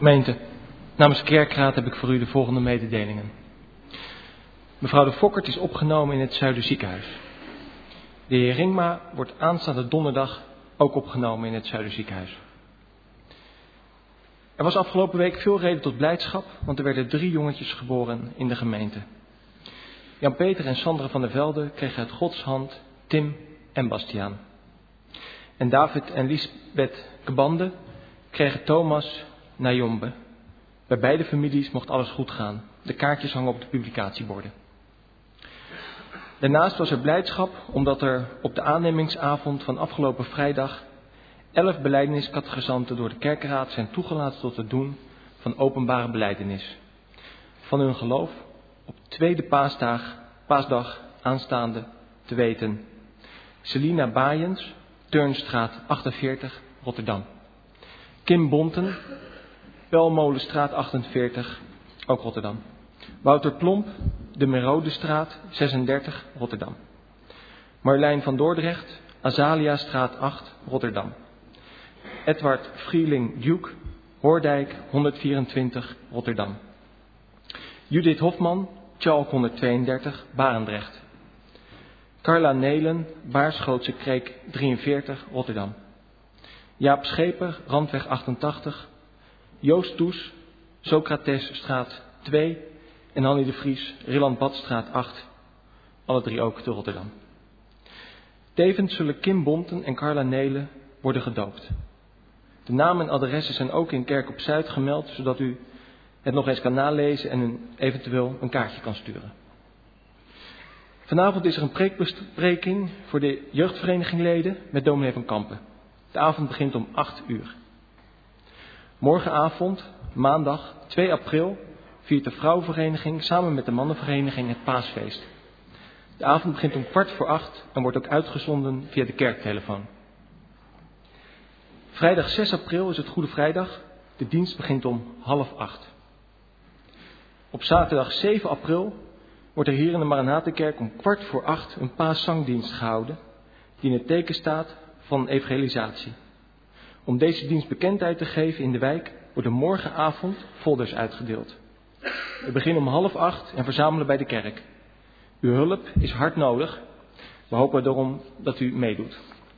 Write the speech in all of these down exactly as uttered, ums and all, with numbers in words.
Gemeente, namens Kerkraad heb ik voor u de volgende mededelingen. Mevrouw de Fokkert is opgenomen in het Zuiderziekenhuis. De heer Ringma wordt aanstaande donderdag ook opgenomen in het Zuiderziekenhuis. Er was afgelopen week veel reden tot blijdschap, want er werden drie jongetjes geboren in de gemeente. Jan-Peter en Sandra van der Velde kregen uit Gods hand Tim en Bastiaan. En David en Lisbeth Kebande kregen Thomas Najombe. Bij beide families mocht alles goed gaan. De kaartjes hangen op de publicatieborden. Daarnaast was er blijdschap omdat er op de aannemingsavond van afgelopen vrijdag elf belijdeniscatechisanten door de kerkraad zijn toegelaten tot het doen van openbare belijdenis. Van hun geloof op tweede paasdag, paasdag aanstaande te weten. Selina Baaiens, Turnstraat achtenveertig, Rotterdam. Kim Bonten, Pelmolenstraat achtenveertig, ook Rotterdam. Wouter Plomp, de Merodestraat zesendertig, Rotterdam. Marlijn van Dordrecht, Azaliastraat acht, Rotterdam. Edward Vrieling Duke, Hoordijk honderdvierentwintig, Rotterdam. Judith Hofman, Tjalk honderdtweeëndertig, Barendrecht. Carla Nelen, Baarschootse Kreek drieënveertig, Rotterdam. Jaap Scheper, Randweg achtentachtig. Joost Toes, Socratesstraat twee. En Hannie de Vries, Rilland Badstraat acht. Alle drie ook te Rotterdam. Tevens zullen Kim Bonten en Carla Nelen worden gedoopt. De namen en adressen zijn ook in Kerk op Zuid gemeld, zodat u het nog eens kan nalezen en een, eventueel een kaartje kan sturen. Vanavond is er een preekbespreking voor de jeugdverenigingleden met dominee van Kampen. De avond begint om acht uur. Morgenavond, maandag twee april, viert de vrouwenvereniging samen met de mannenvereniging het paasfeest. De avond begint om kwart voor acht en wordt ook uitgezonden via de kerktelefoon. Vrijdag zes april is het Goede Vrijdag. De dienst begint om half acht. Op zaterdag zeven april wordt er hier in de Maranathakerk om kwart voor acht een paaszangdienst gehouden, die in het teken staat van evangelisatie. Om deze dienst bekendheid te geven in de wijk worden morgenavond folders uitgedeeld. We beginnen om half acht en verzamelen bij de kerk. Uw hulp is hard nodig. We hopen daarom dat u meedoet.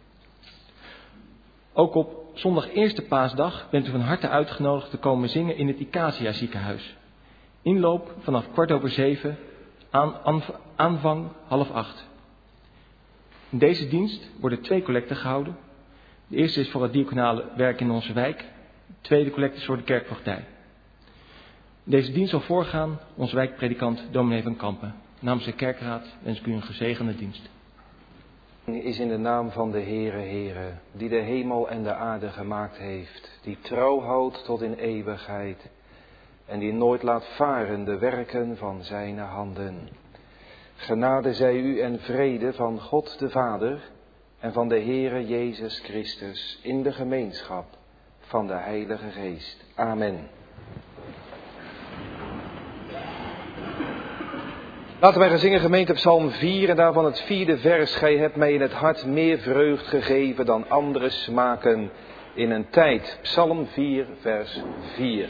Ook op zondag eerste paasdag bent u van harte uitgenodigd te komen zingen in het Icacia ziekenhuis. Inloop vanaf kwart over zeven, aan, aan, aanvang half acht. In deze dienst worden twee collecten gehouden. De eerste is voor het diaconale werk in onze wijk. De tweede collecte is voor de kerkvoogdij. Deze dienst zal voorgaan onze wijkpredikant dominee van Kampen. Namens de kerkraad wens ik u een gezegende dienst. Is in de naam van de Heere, Heere, die de hemel en de aarde gemaakt heeft, die trouw houdt tot in eeuwigheid en die nooit laat varen de werken van zijn handen. Genade zij u en vrede van God de Vader en van de Heere Jezus Christus in de gemeenschap van de Heilige Geest. Amen. Laten wij gaan zingen, gemeente, Psalm vier en daarvan het vierde vers. Gij hebt mij in het hart meer vreugd gegeven dan andere smaken in een tijd. Psalm vier, vers vier.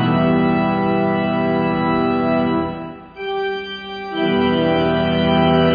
Amen.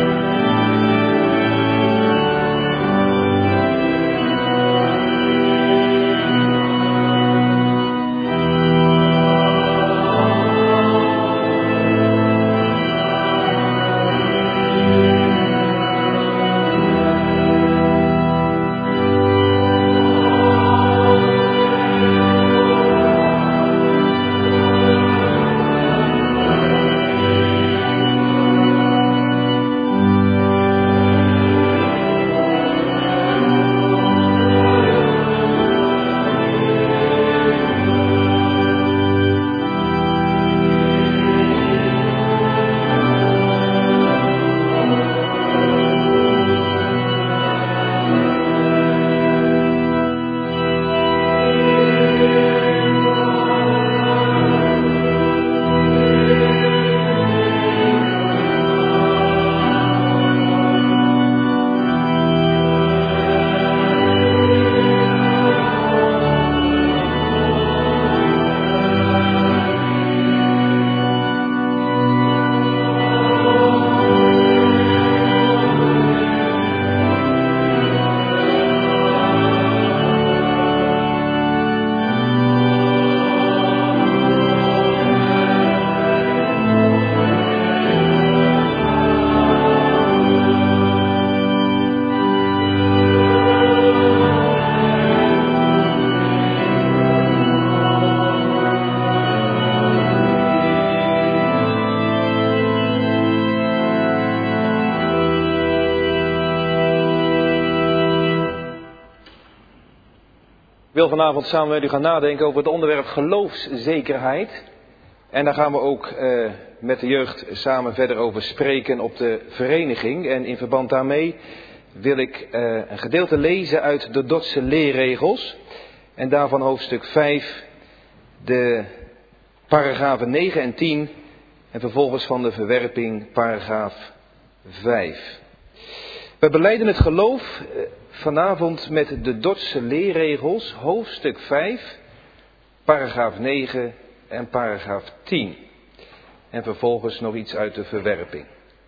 wil vanavond samen met u gaan nadenken over het onderwerp geloofszekerheid. En daar gaan we ook uh, met de jeugd samen verder over spreken op de vereniging. En in verband daarmee wil ik uh, een gedeelte lezen uit de Dordtse leerregels. En daarvan hoofdstuk vijf, de paragrafen negen en tien. En vervolgens van de verwerping paragraaf vijf. We belijden het geloof uh, vanavond met de Dordtse leerregels, hoofdstuk vijf, paragraaf negen en paragraaf tien. En vervolgens nog iets uit de verwerping.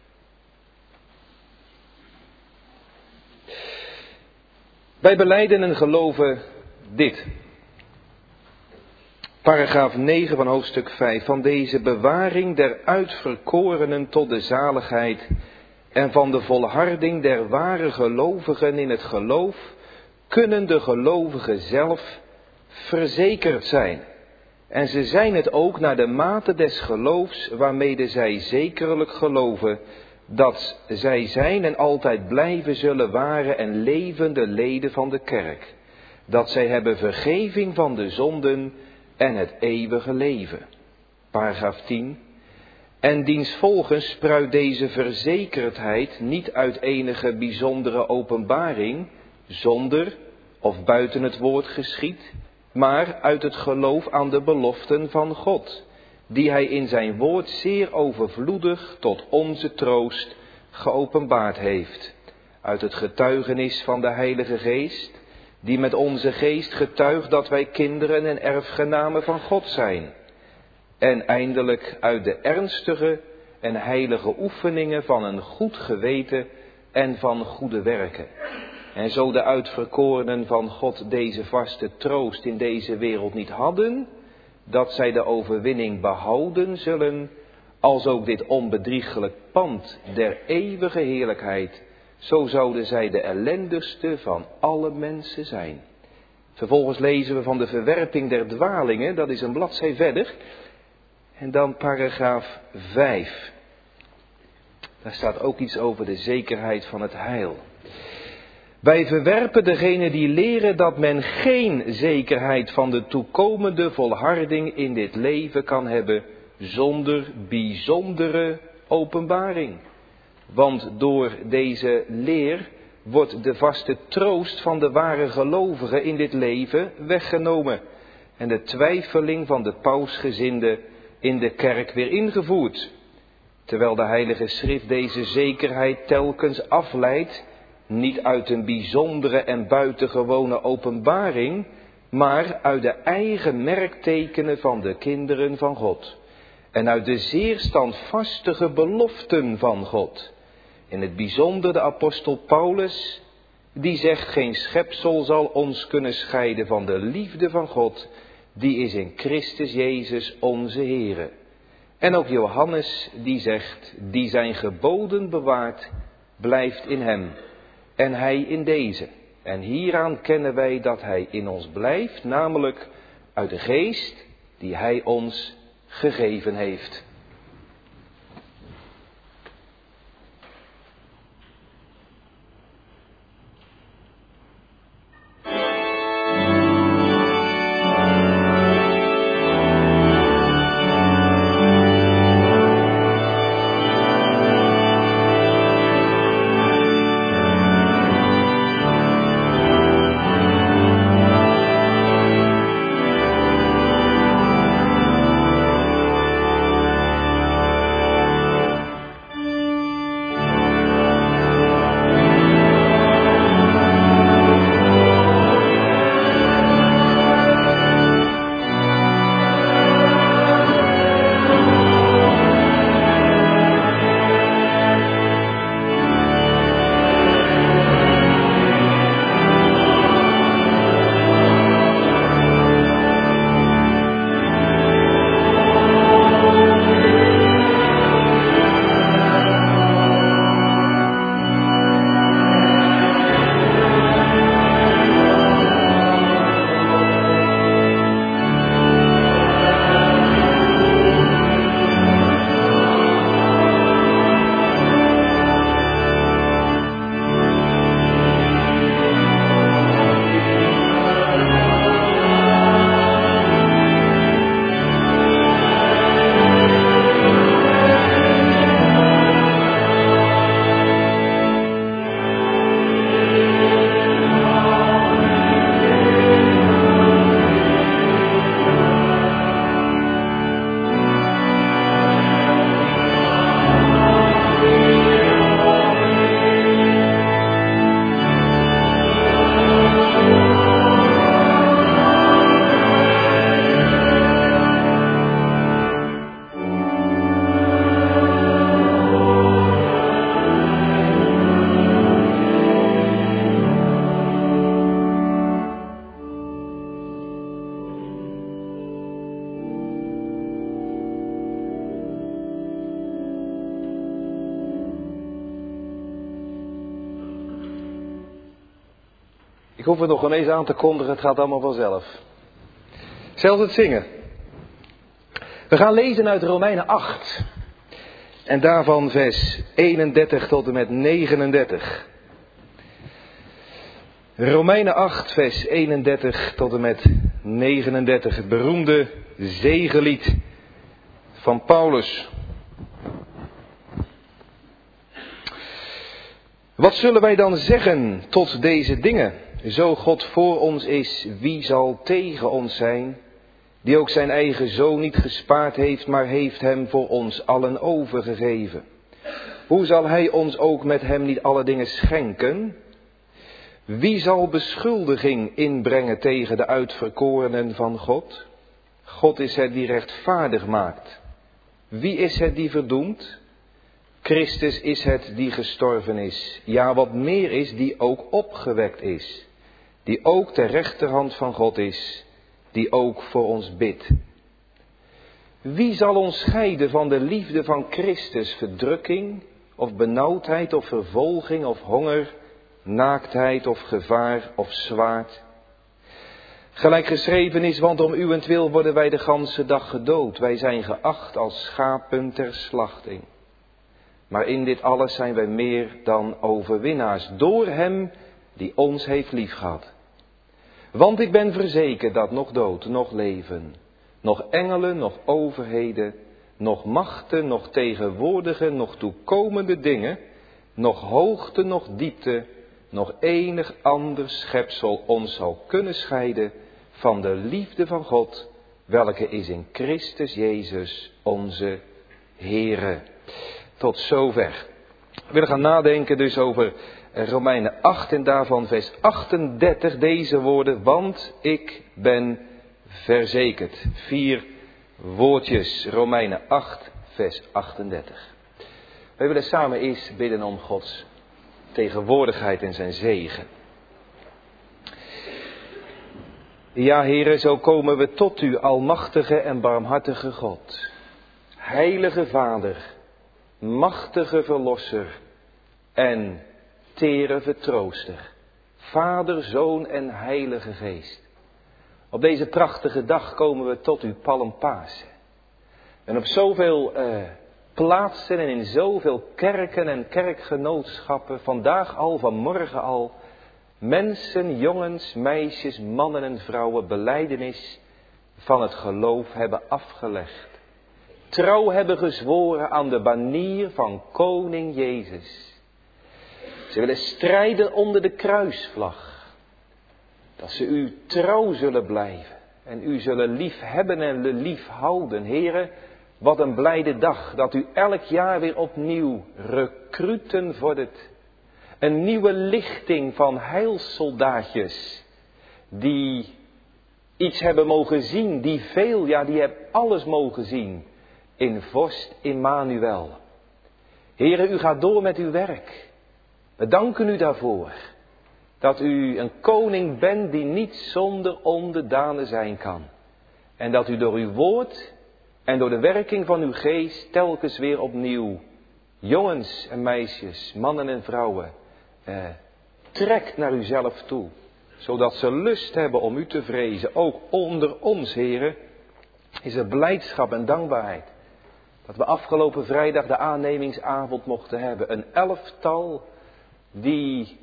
Wij belijden en geloven dit. Paragraaf negen van hoofdstuk vijf. Van deze bewaring der uitverkorenen tot de zaligheid en van de volharding der ware gelovigen in het geloof kunnen de gelovigen zelf verzekerd zijn. En ze zijn het ook naar de mate des geloofs waarmede zij zekerlijk geloven dat zij zijn en altijd blijven zullen ware en levende leden van de kerk. Dat zij hebben vergeving van de zonden en het eeuwige leven. Paragraaf tien. En diensvolgens spruit deze verzekerdheid niet uit enige bijzondere openbaring, zonder of buiten het woord geschied, maar uit het geloof aan de beloften van God, die hij in zijn woord zeer overvloedig tot onze troost geopenbaard heeft. Uit het getuigenis van de Heilige Geest, die met onze geest getuigt dat wij kinderen en erfgenamen van God zijn. En eindelijk uit de ernstige en heilige oefeningen van een goed geweten en van goede werken. En zo de uitverkorenen van God deze vaste troost in deze wereld niet hadden, dat zij de overwinning behouden zullen, als ook dit onbedriegelijk pand der eeuwige heerlijkheid, zo zouden zij de ellendigste van alle mensen zijn. Vervolgens lezen we van de verwerping der dwalingen, dat is een bladzij verder. En dan paragraaf vijf. Daar staat ook iets over de zekerheid van het heil. Wij verwerpen degene die leren dat men geen zekerheid van de toekomende volharding in dit leven kan hebben zonder bijzondere openbaring. Want door deze leer wordt de vaste troost van de ware gelovigen in dit leven weggenomen en de twijfeling van de pausgezinden in de kerk weer ingevoerd. Terwijl de Heilige Schrift deze zekerheid telkens afleidt, niet uit een bijzondere en buitengewone openbaring, maar uit de eigen merktekenen van de kinderen van God. En uit de zeer standvastige beloften van God. In het bijzonder de apostel Paulus, die zegt: geen schepsel zal ons kunnen scheiden van de liefde van God, die is in Christus Jezus onze Heere. En ook Johannes, die zegt: die zijn geboden bewaart, blijft in hem. En hij in deze. En hieraan kennen wij dat hij in ons blijft, namelijk uit de geest die hij ons gegeven heeft. Ik hoef het nog ineens aan te kondigen, het gaat allemaal vanzelf. Zelfs het zingen. We gaan lezen uit Romeinen acht. En daarvan vers eenendertig tot en met negenendertig. Romeinen acht, vers eenendertig tot en met negenendertig. Het beroemde zegenlied van Paulus. Wat zullen wij dan zeggen tot deze dingen? Zo God voor ons is, wie zal tegen ons zijn? Die ook zijn eigen zoon niet gespaard heeft, maar heeft hem voor ons allen overgegeven. Hoe zal hij ons ook met hem niet alle dingen schenken? Wie zal beschuldiging inbrengen tegen de uitverkorenen van God? God is het die rechtvaardig maakt. Wie is het die verdoemt? Christus is het die gestorven is. Ja, wat meer is, die ook opgewekt is. Die ook ter rechterhand van God is. Die ook voor ons bidt. Wie zal ons scheiden van de liefde van Christus? Verdrukking, of benauwdheid, of vervolging, of honger, naaktheid, of gevaar, of zwaard? Gelijk geschreven is, want om uwentwil worden wij de ganse dag gedood. Wij zijn geacht als schapen ter slachting. Maar in dit alles zijn wij meer dan overwinnaars, door hem die ons heeft liefgehad. Want ik ben verzekerd dat nog dood, nog leven, nog engelen, nog overheden, nog machten, nog tegenwoordige, nog toekomende dingen, nog hoogte, nog diepte, nog enig ander schepsel ons zal kunnen scheiden van de liefde van God, welke is in Christus Jezus onze Heere. Tot zover. We willen gaan nadenken dus over Romeinen acht en daarvan vers achtendertig, deze woorden, want ik ben verzekerd. Vier woordjes, Romeinen acht, vers achtendertig. Wij willen samen eerst bidden om Gods tegenwoordigheid en zijn zegen. Ja, Heere, zo komen we tot u, almachtige en barmhartige God. Heilige Vader, machtige Verlosser en tere Vertrooster. Vader, Zoon en Heilige Geest. Op deze prachtige dag komen we tot u, Palmpasen. En op zoveel uh, plaatsen en in zoveel kerken en kerkgenootschappen, vandaag al, vanmorgen al, mensen, jongens, meisjes, mannen en vrouwen belijdenis van het geloof hebben afgelegd. Trouw hebben gezworen aan de banier van koning Jezus. Ze willen strijden onder de kruisvlag. Dat ze u trouw zullen blijven. En u zullen lief hebben en lief houden. Heren, wat een blijde dag dat u elk jaar weer opnieuw recruten vordert. Een nieuwe lichting van heilsoldaatjes. Die iets hebben mogen zien. Die veel, ja die hebben alles mogen zien. In vorst Immanuel. Heren, u gaat door met uw werk. We danken u daarvoor. Dat u een koning bent die niet zonder onderdanen zijn kan. En dat u door uw woord en door de werking van uw geest telkens weer opnieuw jongens en meisjes, mannen en vrouwen, eh, trekt naar uzelf toe. Zodat ze lust hebben om u te vrezen. Ook onder ons, heren, is er blijdschap en dankbaarheid. Dat we afgelopen vrijdag de aannemingsavond mochten hebben. Een elftal die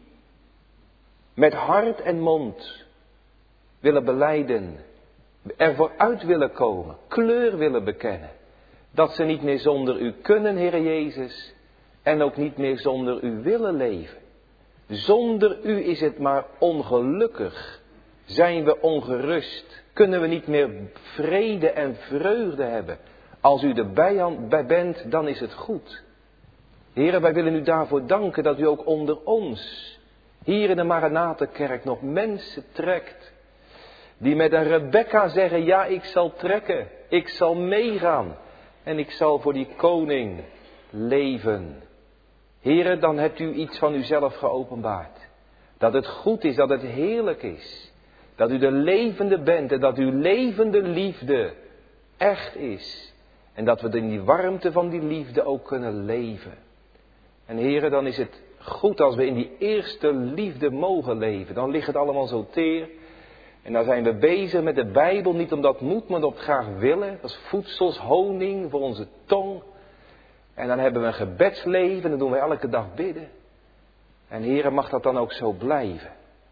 met hart en mond willen belijden. Ervoor uit willen komen. Kleur willen bekennen. Dat ze niet meer zonder u kunnen, Heere Jezus. En ook niet meer zonder u willen leven. Zonder u is het maar ongelukkig. Zijn we ongerust. Kunnen we niet meer vrede en vreugde hebben. Als u erbij bent, dan is het goed. Heren, wij willen u daarvoor danken dat u ook onder ons, hier in de Maranatenkerk, nog mensen trekt. Die met een Rebecca zeggen, ja, ik zal trekken. Ik zal meegaan. En ik zal voor die koning leven. Heren, dan hebt u iets van uzelf geopenbaard. Dat het goed is, dat het heerlijk is. Dat u de levende bent en dat uw levende liefde echt is. En dat we in die warmte van die liefde ook kunnen leven. En heren, dan is het goed als we in die eerste liefde mogen leven. Dan ligt het allemaal zo teer. En dan zijn we bezig met de Bijbel, niet omdat het moet, maar omdat we graag willen. Dat is voedsels, honing voor onze tong. En dan hebben we een gebedsleven en dan doen we elke dag bidden. En Heere, mag dat dan ook zo blijven.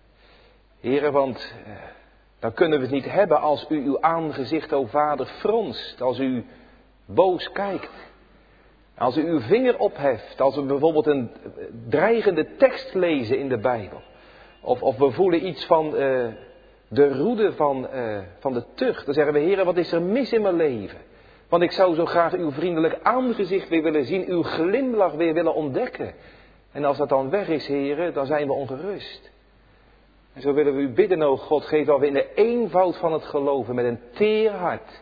Heere, want eh, dan kunnen we het niet hebben als u uw aangezicht, o Vader, fronst. Als u boos kijkt. Als u uw vinger opheft. Als we bijvoorbeeld een dreigende tekst lezen in de Bijbel. Of, of we voelen iets van uh, de roede van, uh, van de tucht. Dan zeggen we, Heere, wat is er mis in mijn leven? Want ik zou zo graag uw vriendelijk aangezicht weer willen zien. Uw glimlach weer willen ontdekken. En als dat dan weg is, Heere, dan zijn we ongerust. En zo willen we u bidden, o God, geef dat we in de eenvoud van het geloven met een teer hart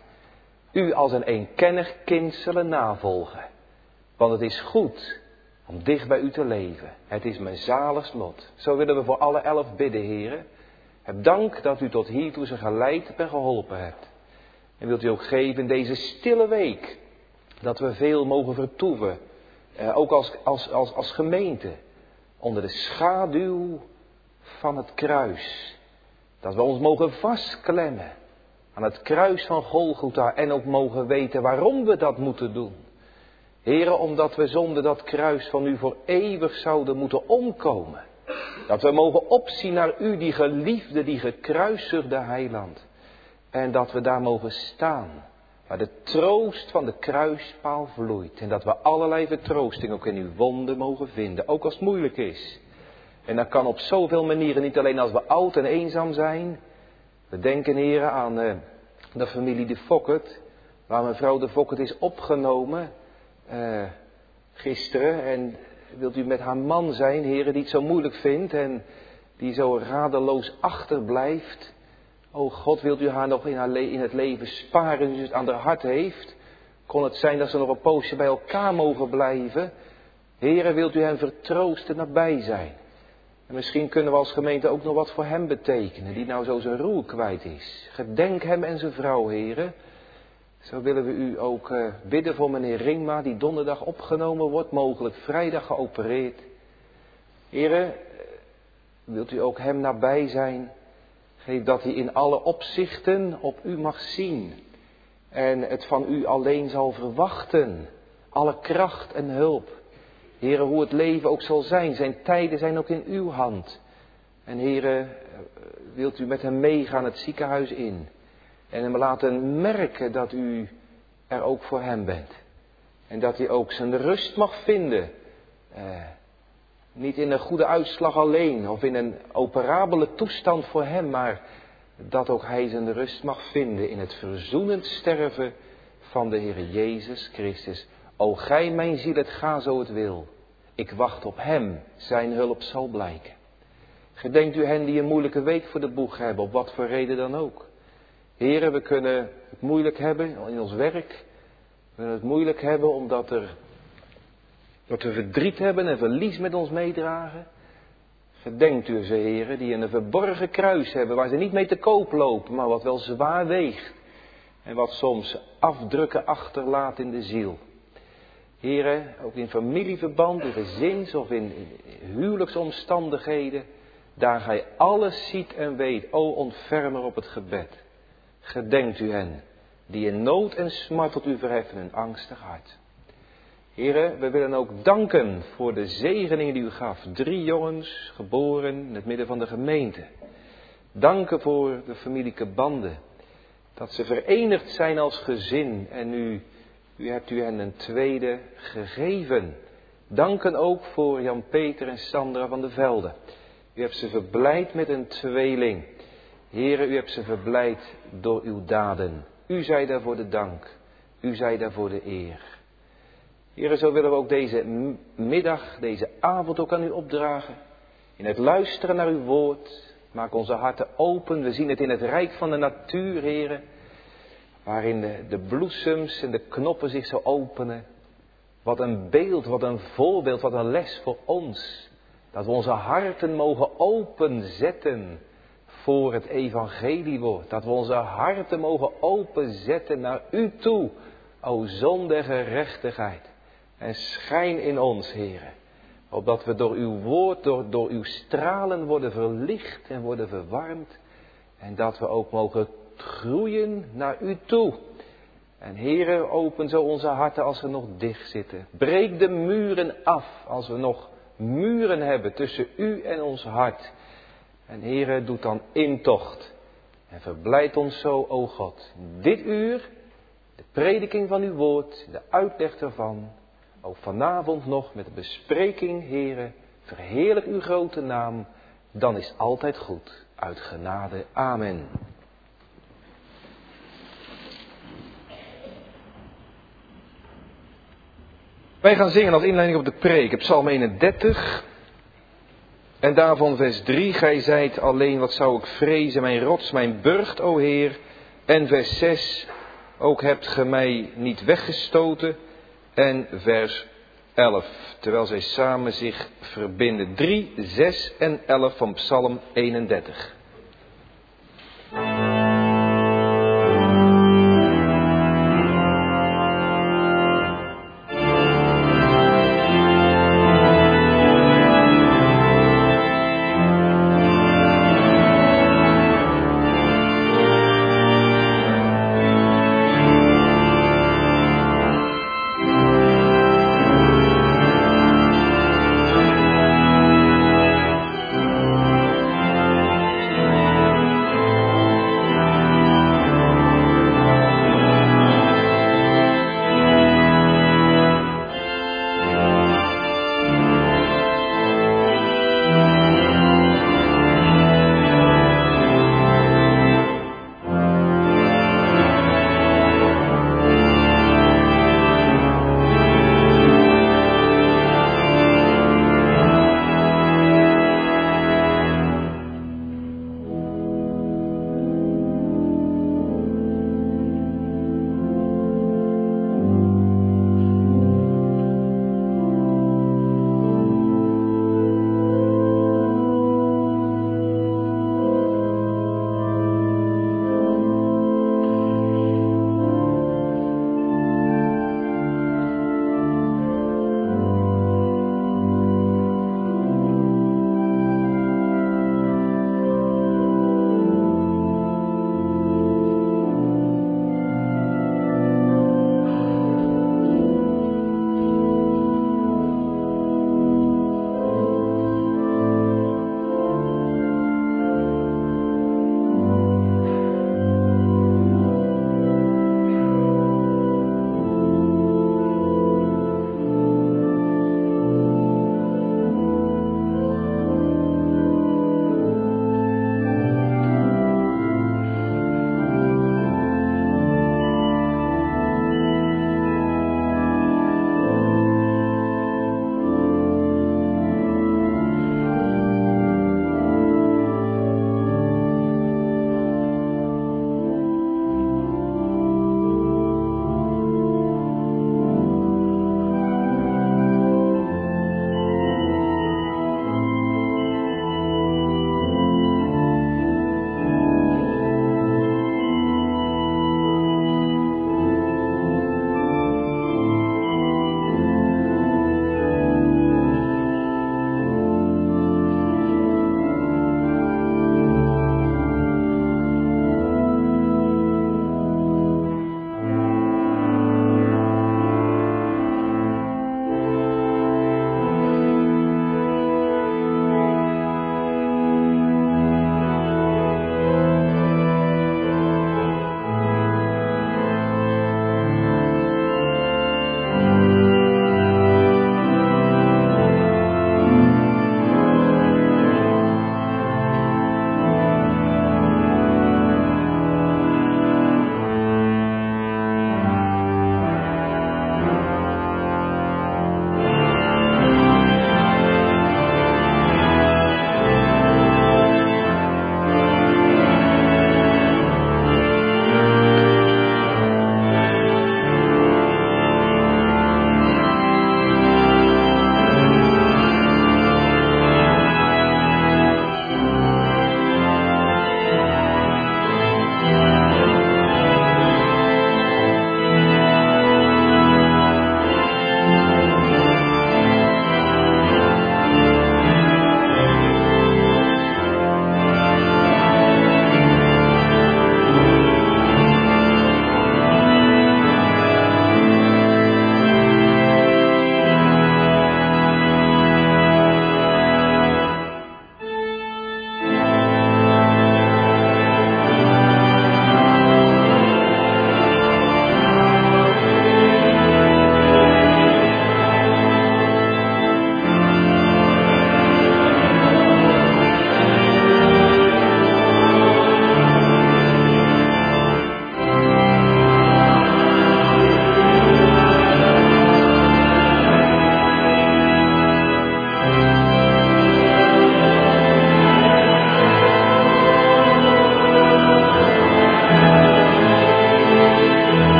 u als een eenkennig kind zullen navolgen. Want het is goed om dicht bij u te leven. Het is mijn zaligst lot. Zo willen we voor alle elf bidden, Heere. Heb dank dat u tot hiertoe ze geleid en geholpen hebt. En wilt u ook geven in deze stille week dat we veel mogen vertoeven. Eh, ook als, als, als, als gemeente. Onder de schaduw van het kruis. Dat we ons mogen vastklemmen aan het kruis van Golgotha. En ook mogen weten waarom we dat moeten doen. Heere, omdat we zonder dat kruis van u voor eeuwig zouden moeten omkomen. Dat we mogen opzien naar u, die geliefde, die gekruisigde heiland. En dat we daar mogen staan, waar de troost van de kruispaal vloeit. En dat we allerlei vertroosting ook in uw wonden mogen vinden, ook als het moeilijk is. En dat kan op zoveel manieren, niet alleen als we oud en eenzaam zijn. We denken, Heere, aan uh, de familie de Fokkert, waar mevrouw de Fokkert is opgenomen uh, gisteren. En wilt u met haar man zijn, Heere, die het zo moeilijk vindt en die zo radeloos achterblijft. O God, wilt u haar nog in, haar le- in het leven sparen, nu ze het aan haar hart heeft. Kon het zijn dat ze nog een poosje bij elkaar mogen blijven. Heere, wilt u hen vertroosten, nabij zijn. En misschien kunnen we als gemeente ook nog wat voor hem betekenen, die nou zo zijn roer kwijt is. Gedenk hem en zijn vrouw, Heere. Zo willen we u ook uh, bidden voor meneer Ringma, die donderdag opgenomen wordt, mogelijk vrijdag geopereerd. Heere, wilt u ook hem nabij zijn? Geef dat hij in alle opzichten op u mag zien. En het van u alleen zal verwachten. Alle kracht en hulp. Heere, hoe het leven ook zal zijn. Zijn tijden zijn ook in uw hand. En Heere, wilt u met hem meegaan het ziekenhuis in. En hem laten merken dat u er ook voor hem bent. En dat hij ook zijn rust mag vinden. Eh, niet in een goede uitslag alleen. Of in een operabele toestand voor hem. Maar dat ook hij zijn rust mag vinden in het verzoenend sterven van de Heere Jezus Christus. O gij mijn ziel, het ga zo het wil. Ik wacht op hem, zijn hulp zal blijken. Gedenkt u hen die een moeilijke week voor de boeg hebben, op wat voor reden dan ook. Heren, we kunnen het moeilijk hebben in ons werk. We kunnen het moeilijk hebben omdat er, dat we verdriet hebben en verlies met ons meedragen. Gedenkt u ze, heren, die een verborgen kruis hebben, waar ze niet mee te koop lopen, maar wat wel zwaar weegt. En wat soms afdrukken achterlaat in de ziel. Heren, ook in familieverband, in gezins of in, in huwelijksomstandigheden, daar gij alles ziet en weet, o ontfermer op het gebed. Gedenkt u hen, die in nood en smart tot u verheffen een angstig hart. Heren, we willen ook danken voor de zegeningen die u gaf. Drie jongens, geboren in het midden van de gemeente. Danken voor de familieke banden. Dat ze verenigd zijn als gezin en u, u hebt u hen een tweede gegeven. Danken ook voor Jan-Peter en Sandra van de Velde. U hebt ze verblijd met een tweeling. Heren, u hebt ze verblijd door uw daden. U zij daarvoor de dank. U zij daarvoor de eer. Heren, zo willen we ook deze middag, deze avond ook aan u opdragen. In het luisteren naar uw woord. Maak onze harten open. We zien het in het rijk van de natuur, heren. Waarin de, de bloesems en de knoppen zich zo openen. Wat een beeld, wat een voorbeeld, wat een les voor ons. Dat we onze harten mogen openzetten voor het evangeliewoord. Dat we onze harten mogen openzetten naar u toe. O zon der gerechtigheid. En schijn in ons, heren. Opdat we door uw woord, door, door uw stralen worden verlicht en worden verwarmd. En dat we ook mogen groeien naar u toe. En Heere, open zo onze harten als ze nog dicht zitten. Breek de muren af als we nog muren hebben tussen u en ons hart. En Heere, doet dan intocht. En verblijd ons zo, o God, dit uur, de prediking van uw woord, de uitleg ervan. Ook vanavond nog met de bespreking, Heere, verheerlijk uw grote naam. Dan is altijd goed, uit genade. Amen. Wij gaan zingen als inleiding op de preek, op Psalm eenendertig. En daarvan vers drie, gij zijt alleen, wat zou ik vrezen, mijn rots, mijn burcht, o Heer. En vers zes, ook hebt ge mij niet weggestoten. En vers elf, terwijl zij samen zich verbinden. drie, zes en elf van Psalm eenendertig.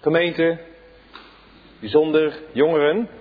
gemeente, bijzonder jongeren.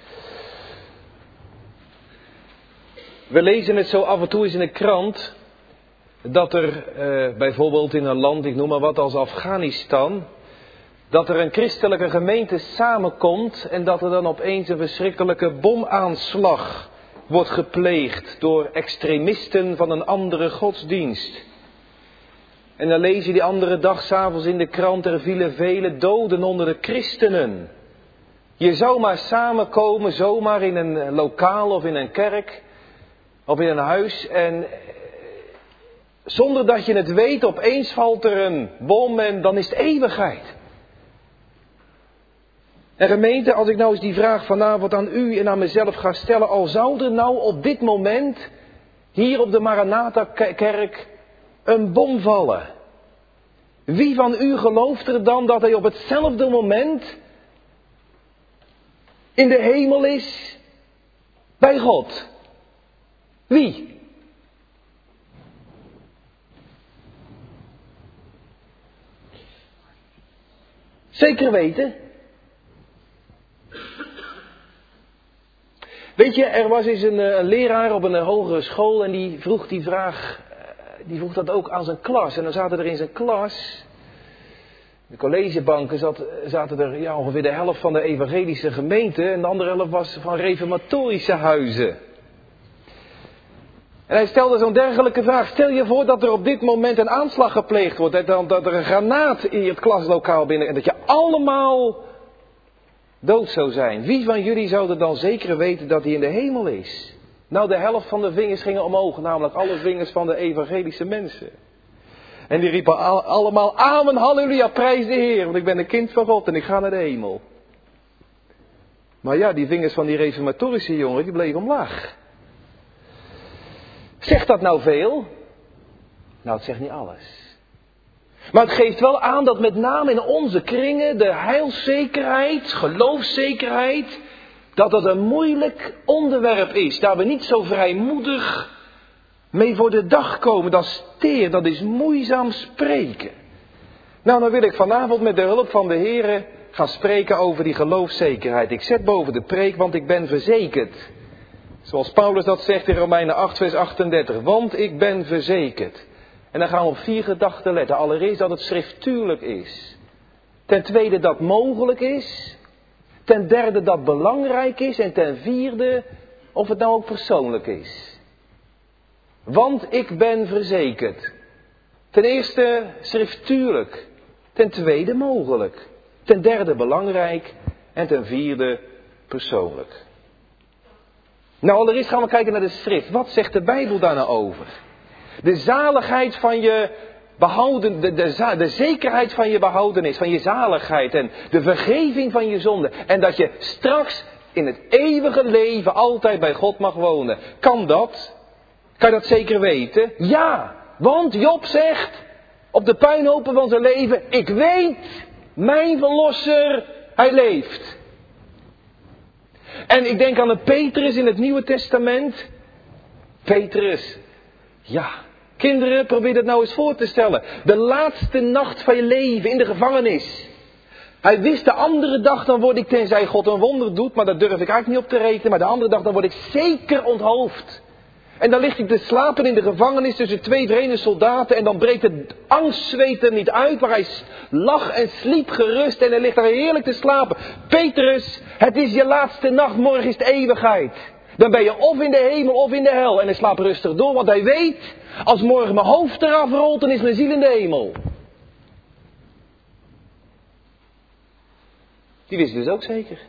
We lezen het zo af en toe eens in de krant dat er eh, bijvoorbeeld in een land, ik noem maar wat, als Afghanistan, dat er een christelijke gemeente samenkomt en dat er dan opeens een verschrikkelijke bomaanslag wordt gepleegd door extremisten van een andere godsdienst. En dan lees je die andere dag 's avonds in de krant, er vielen vele doden onder de christenen. Je zou maar samenkomen, zomaar in een lokaal of in een kerk of in een huis en zonder dat je het weet, opeens valt er een bom en dan is het eeuwigheid. En gemeente, als ik nou eens die vraag vanavond aan u en aan mezelf ga stellen, al zou er nou op dit moment hier op de Maranatha-kerk een bom vallen. Wie van u gelooft er dan dat hij op hetzelfde moment in de hemel is bij God? Wie? Zeker weten. Weet je, er was eens een, een leraar op een hogere school en die vroeg die vraag, die vroeg dat ook aan zijn klas. En dan zaten er in zijn klas, de collegebanken zat, zaten er ja, ongeveer de helft van de evangelische gemeente en de andere helft was van reformatorische huizen. En hij stelde zo'n dergelijke vraag. Stel je voor dat er op dit moment een aanslag gepleegd wordt. Dat er een granaat in het klaslokaal binnen. En dat je allemaal dood zou zijn. Wie van jullie zou er dan zeker weten dat hij in de hemel is? Nou, de helft van de vingers gingen omhoog. Namelijk alle vingers van de evangelische mensen. En die riepen al, allemaal amen, halleluja, prijs de Heer. Want ik ben een kind van God en ik ga naar de hemel. Maar ja, die vingers van die reformatorische jongen, die bleven omlaag. Zegt dat nou veel? Nou, het zegt niet alles. Maar het geeft wel aan dat met name in onze kringen de heilszekerheid, geloofszekerheid, dat dat een moeilijk onderwerp is. Daar we niet zo vrijmoedig mee voor de dag komen. Dat is teer, dat is moeizaam spreken. Nou, dan wil ik vanavond met de hulp van de Heere gaan spreken over die geloofszekerheid. Ik zet boven de preek, want ik ben verzekerd. Zoals Paulus dat zegt in Romeinen acht vers achtendertig. Want ik ben verzekerd. En dan gaan we op vier gedachten letten. Allereerst dat het schriftuurlijk is. Ten tweede dat mogelijk is. Ten derde dat belangrijk is. En ten vierde of het nou ook persoonlijk is. Want ik ben verzekerd. Ten eerste schriftuurlijk. Ten tweede mogelijk. Ten derde belangrijk. En ten vierde persoonlijk. Nou, allereerst gaan we kijken naar de schrift. Wat zegt de Bijbel daar nou over? De zaligheid van je behouden, de, de, de zekerheid van je behoudenis, van je zaligheid en de vergeving van je zonde. En dat je straks in het eeuwige leven altijd bij God mag wonen. Kan dat? Kan je dat zeker weten? Ja, want Job zegt op de puinhopen van zijn leven, ik weet, mijn verlosser, hij leeft. En ik denk aan een Petrus in het Nieuwe Testament. Petrus, ja, kinderen, probeer dat nou eens voor te stellen. De laatste nacht van je leven in de gevangenis. Hij wist de andere dag, dan word ik, tenzij God een wonder doet, maar daar durf ik eigenlijk niet op te rekenen. Maar de andere dag, dan word ik zeker onthoofd. En dan ligt hij te slapen in de gevangenis tussen twee vreemde soldaten. En dan breekt het angstzweet er niet uit. Maar hij lag en sliep gerust. En hij ligt daar heerlijk te slapen. Petrus, het is je laatste nacht. Morgen is de eeuwigheid. Dan ben je of in de hemel of in de hel. En hij slaapt rustig door. Want hij weet, als morgen mijn hoofd eraf rolt, dan is mijn ziel in de hemel. Die wist dus ook zeker.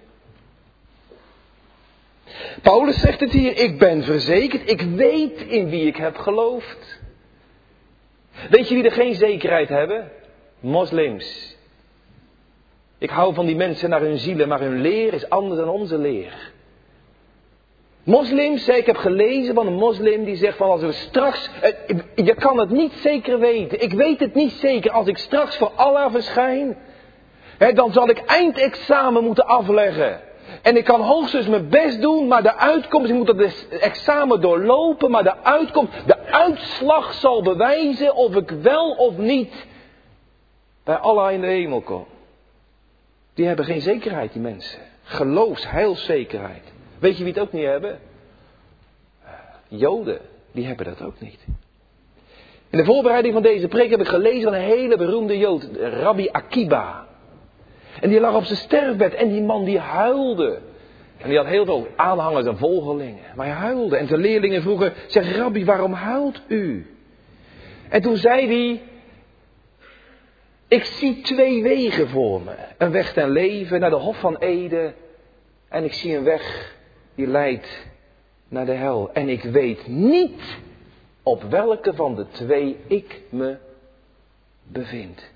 Paulus zegt het hier, ik ben verzekerd, ik weet in wie ik heb geloofd. Weet je wie er geen zekerheid hebben? Moslims. Ik hou van die mensen naar hun zielen, maar hun leer is anders dan onze leer. Moslims, ik heb gelezen van een moslim die zegt van als we straks, je kan het niet zeker weten, ik weet het niet zeker, als ik straks voor Allah verschijn, hè, dan zal ik eindexamen moeten afleggen. En ik kan hoogstens mijn best doen, maar de uitkomst, ik moet het examen doorlopen, maar de uitkomst, de uitslag zal bewijzen of ik wel of niet bij Allah in de hemel kom. Die hebben geen zekerheid, die mensen. Geloofs, heilszekerheid. Weet je wie het ook niet hebben? Joden, die hebben dat ook niet. In de voorbereiding van deze preek heb ik gelezen van een hele beroemde Jood, Rabbi Akiba. En die lag op zijn sterfbed en die man die huilde. En die had heel veel aanhangers en volgelingen. Maar hij huilde. En de leerlingen vroegen, zeg Rabbi, waarom huilt u? En toen zei hij, ik zie twee wegen voor me. Een weg ten leven naar de Hof van Eden. En ik zie een weg die leidt naar de hel. En ik weet niet op welke van de twee ik me bevind.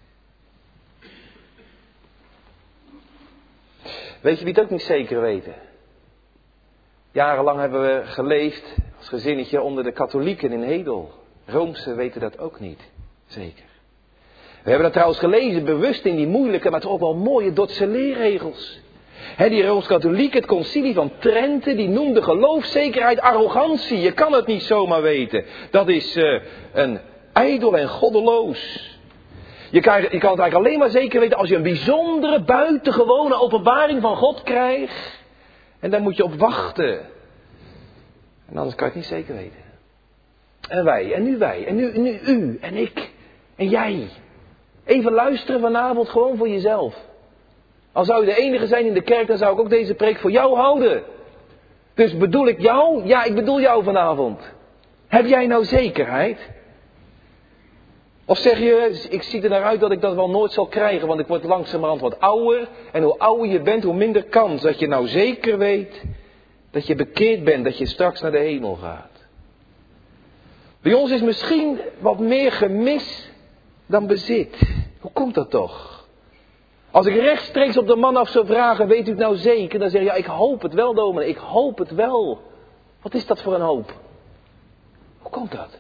Weet je wie het ook niet zeker weten? Jarenlang hebben we geleefd als gezinnetje onder de katholieken in Hedel. Roomse weten dat ook niet zeker. We hebben dat trouwens gelezen, bewust in die moeilijke, maar toch ook wel mooie Dordtse leerregels. He, die Rooms-Katholieken, het concilie van Trente, die noemde geloofszekerheid arrogantie. Je kan het niet zomaar weten. Dat is uh, een ijdel en goddeloos. Je kan, je kan het eigenlijk alleen maar zeker weten als je een bijzondere, buitengewone openbaring van God krijgt. En daar moet je op wachten. En anders kan je het niet zeker weten. En wij, en nu wij, en nu, nu u, en ik, en jij. Even luisteren vanavond gewoon voor jezelf. Al zou je de enige zijn in de kerk, dan zou ik ook deze preek voor jou houden. Dus bedoel ik jou? Ja, ik bedoel jou vanavond. Heb jij nou zekerheid? Of zeg je, ik zie er naar uit dat ik dat wel nooit zal krijgen, want ik word langzamerhand wat ouder. En hoe ouder je bent, hoe minder kans dat je nou zeker weet dat je bekeerd bent, dat je straks naar de hemel gaat. Bij ons is misschien wat meer gemis dan bezit. Hoe komt dat toch? Als ik rechtstreeks op de man af zou vragen, weet u het nou zeker? Dan zeg je, ja, ik hoop het wel, dominee, ik hoop het wel. Wat is dat voor een hoop? Hoe komt dat?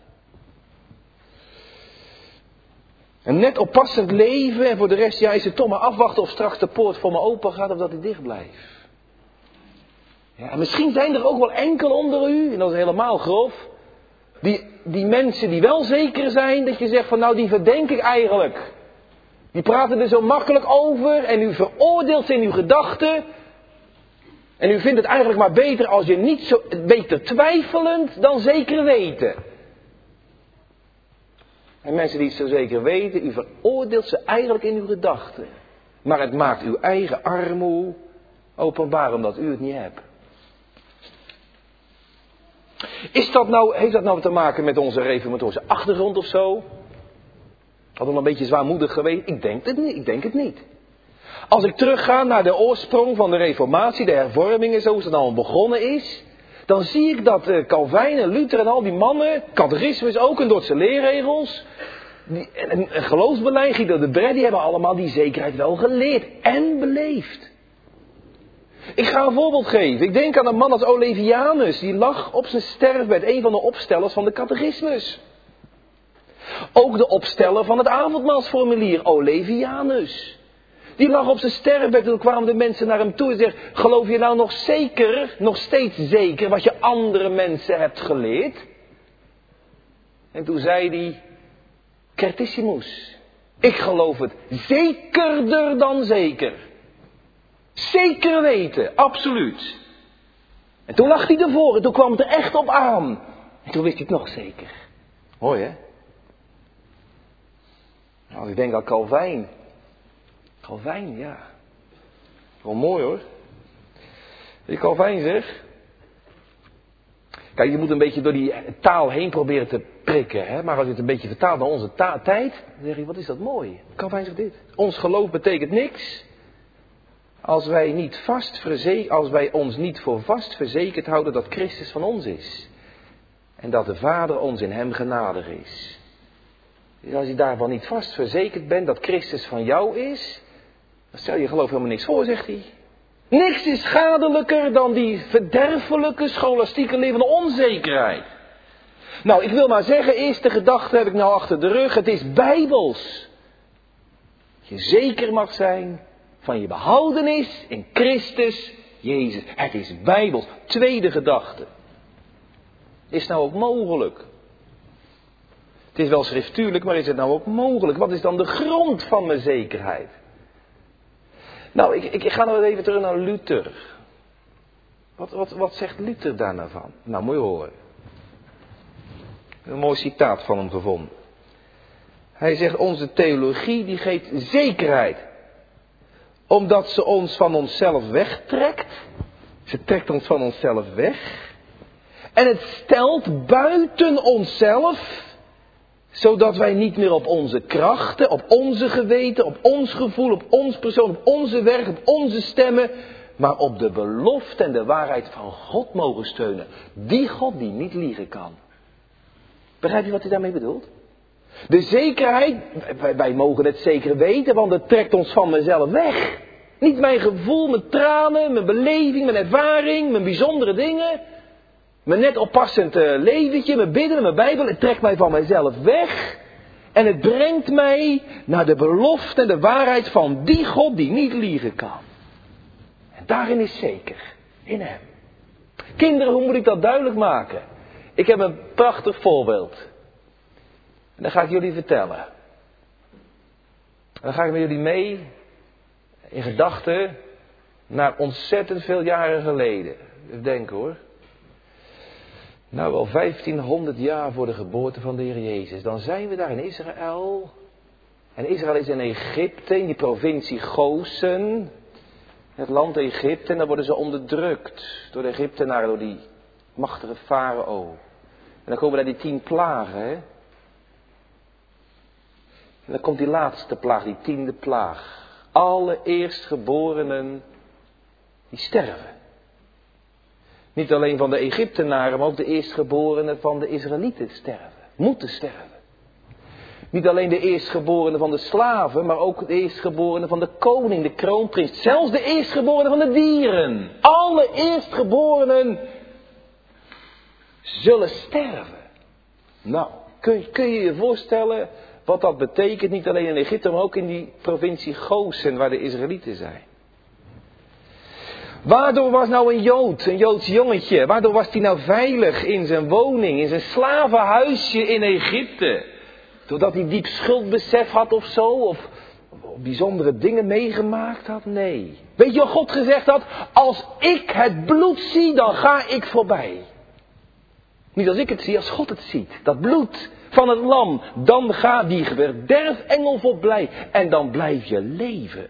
Een net oppassend leven en voor de rest, ja, is het toch maar afwachten of straks de poort voor me open gaat of dat ik dicht blijf. Ja, en misschien zijn er ook wel enkele onder u, en dat is helemaal grof, die, die mensen die wel zeker zijn, dat je zegt van nou die verdenk ik eigenlijk. Die praten er zo makkelijk over en u veroordeelt ze in uw gedachten. En u vindt het eigenlijk maar beter als je niet zo, beter twijfelend dan zeker weten. En mensen die het zo zeker weten, u veroordeelt ze eigenlijk in uw gedachten. Maar het maakt uw eigen armoe openbaar omdat u het niet hebt. Is dat nou, heeft dat nou te maken met onze reformatorische achtergrond of zo? Had wel een beetje zwaarmoedig geweest? Ik denk het niet. Ik denk het niet. Als ik terugga naar de oorsprong van de reformatie, de hervormingen, zoals het allemaal begonnen is, dan zie ik dat uh, Calvijn en Luther en al die mannen, catechismus ook en Dordtse leerregels, die, en, en geloofsbeleid, Guido de Bret, die hebben allemaal die zekerheid wel geleerd en beleefd. Ik ga een voorbeeld geven. Ik denk aan een man als Olevianus, die lag op zijn sterfbed, een van de opstellers van de catechismus. Ook de opsteller van het avondmaalsformulier, Olevianus. Die lag op zijn sterfbed en toen kwamen de mensen naar hem toe en zeiden, geloof je nou nog zeker, nog steeds zeker, wat je andere mensen hebt geleerd? En toen zei hij, Certissimus, ik geloof het zekerder dan zeker. Zeker weten, absoluut. En toen lag hij ervoor en toen kwam het er echt op aan. En toen wist hij het nog zeker. Mooi hè? Nou, ik denk aan Calvijn. Calvijn, ja. Wel mooi hoor. Die Calvijn zeg. Kijk, je moet een beetje door die taal heen proberen te prikken. Hè? Maar als je het een beetje vertaalt naar onze ta- tijd. Dan zeg je, wat is dat mooi. Calvijn zegt dit. Ons geloof betekent niks. Als wij, niet vast verze- als wij ons niet voor vast verzekerd houden dat Christus van ons is. En dat de Vader ons in hem genadig is. Dus als je daarvan niet vast verzekerd bent dat Christus van jou is, dan stel je geloof helemaal niks voor, zegt hij. Niks is schadelijker dan die verderfelijke scholastieke levende onzekerheid. Nou, ik wil maar zeggen, eerste gedachte heb ik nou achter de rug. Het is bijbels. Dat je zeker mag zijn van je behoudenis in Christus Jezus. Het is bijbels. Tweede gedachte. Is nou ook mogelijk? Het is wel schriftuurlijk, maar is het nou ook mogelijk? Wat is dan de grond van mijn zekerheid? Nou, ik, ik, ik ga nog even terug naar Luther. Wat, wat, wat zegt Luther daar nou van? Nou, moet je horen. Een mooi citaat van hem gevonden. Hij zegt, onze theologie die geeft zekerheid. Omdat ze ons van onszelf wegtrekt. Ze trekt ons van onszelf weg. En het stelt buiten onszelf. Zodat wij niet meer op onze krachten, op onze geweten, op ons gevoel, op ons persoon, op onze werk, op onze stemmen. Maar op de belofte en de waarheid van God mogen steunen. Die God die niet liegen kan. Begrijp je wat hij daarmee bedoelt? De zekerheid, wij, wij mogen het zeker weten, want het trekt ons van mezelf weg. Niet mijn gevoel, mijn tranen, mijn beleving, mijn ervaring, mijn bijzondere dingen. Mijn net oppassend leventje, mijn bidden, mijn Bijbel, het trekt mij van mijzelf weg. En het brengt mij naar de belofte en de waarheid van die God die niet liegen kan. En daarin is zeker, in hem. Kinderen, hoe moet ik dat duidelijk maken? Ik heb een prachtig voorbeeld. En dat ga ik jullie vertellen. En dan ga ik met jullie mee, in gedachten, naar ontzettend veel jaren geleden. Even denken hoor. Nou wel vijftienhonderd jaar voor de geboorte van de Heer Jezus. Dan zijn we daar in Israël. En Israël is in Egypte, in die provincie Gosen. Het land Egypte. En dan worden ze onderdrukt door de Egyptenaren, door die machtige farao. En dan komen daar die tien plagen. Hè? En dan komt die laatste plaag, die tiende plaag. Alle eerstgeborenen die sterven. Niet alleen van de Egyptenaren, maar ook de eerstgeborenen van de Israëlieten sterven. Moeten sterven. Niet alleen de eerstgeborenen van de slaven, maar ook de eerstgeborenen van de koning, de kroonprins. Zelfs de eerstgeborenen van de dieren. Alle eerstgeborenen zullen sterven. Nou, kun, kun je je voorstellen wat dat betekent? Niet alleen in Egypte, maar ook in die provincie Gosen waar de Israëlieten zijn. Waardoor was nou een Jood, een Joods jongetje, waardoor was hij nou veilig in zijn woning, in zijn slavenhuisje in Egypte? Doordat hij diep schuldbesef had of zo, of, of bijzondere dingen meegemaakt had? Nee. Weet je wat God gezegd had? Als ik het bloed zie, dan ga ik voorbij. Niet als ik het zie, als God het ziet. Dat bloed van het lam, dan gaat die verderfengel voorbij en dan blijf je leven.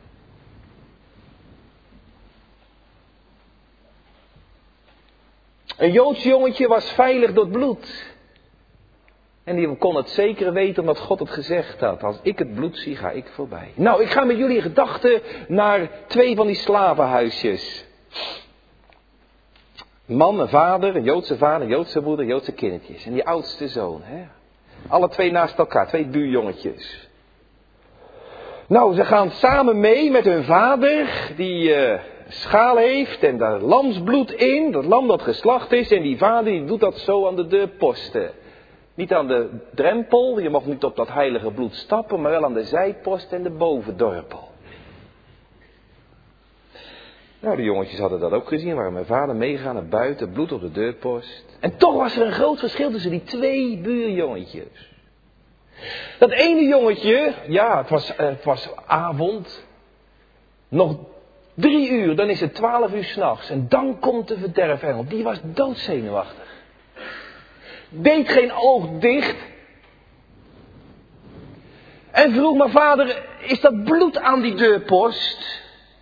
Een Joods jongetje was veilig door het bloed. En die kon het zeker weten omdat God het gezegd had. Als ik het bloed zie, ga ik voorbij. Nou, ik ga met jullie in gedachten naar twee van die slavenhuisjes. Man, een vader, een Joodse vader, een Joodse moeder, Joodse kindertjes. En die oudste zoon, hè. Alle twee naast elkaar, twee buurjongetjes. Nou, ze gaan samen mee met hun vader, die uh, schaal heeft en daar lamsbloed in, dat lam dat geslacht is. En die vader die doet dat zo aan de deurposten. Niet aan de drempel, je mag niet op dat heilige bloed stappen, maar wel aan de zijpost en de bovendorpel. Nou, de jongetjes hadden dat ook gezien, waar mijn vader meegaan naar buiten, bloed op de deurpost. En toch was er een groot verschil tussen die twee buurjongetjes. Dat ene jongetje, ja, het was, het was avond, nog drie uur, dan is het twaalf uur 's nachts. En dan komt de verderfengel, die was doodzenuwachtig. Deed geen oog dicht. En vroeg mijn vader, is dat bloed aan die deurpost?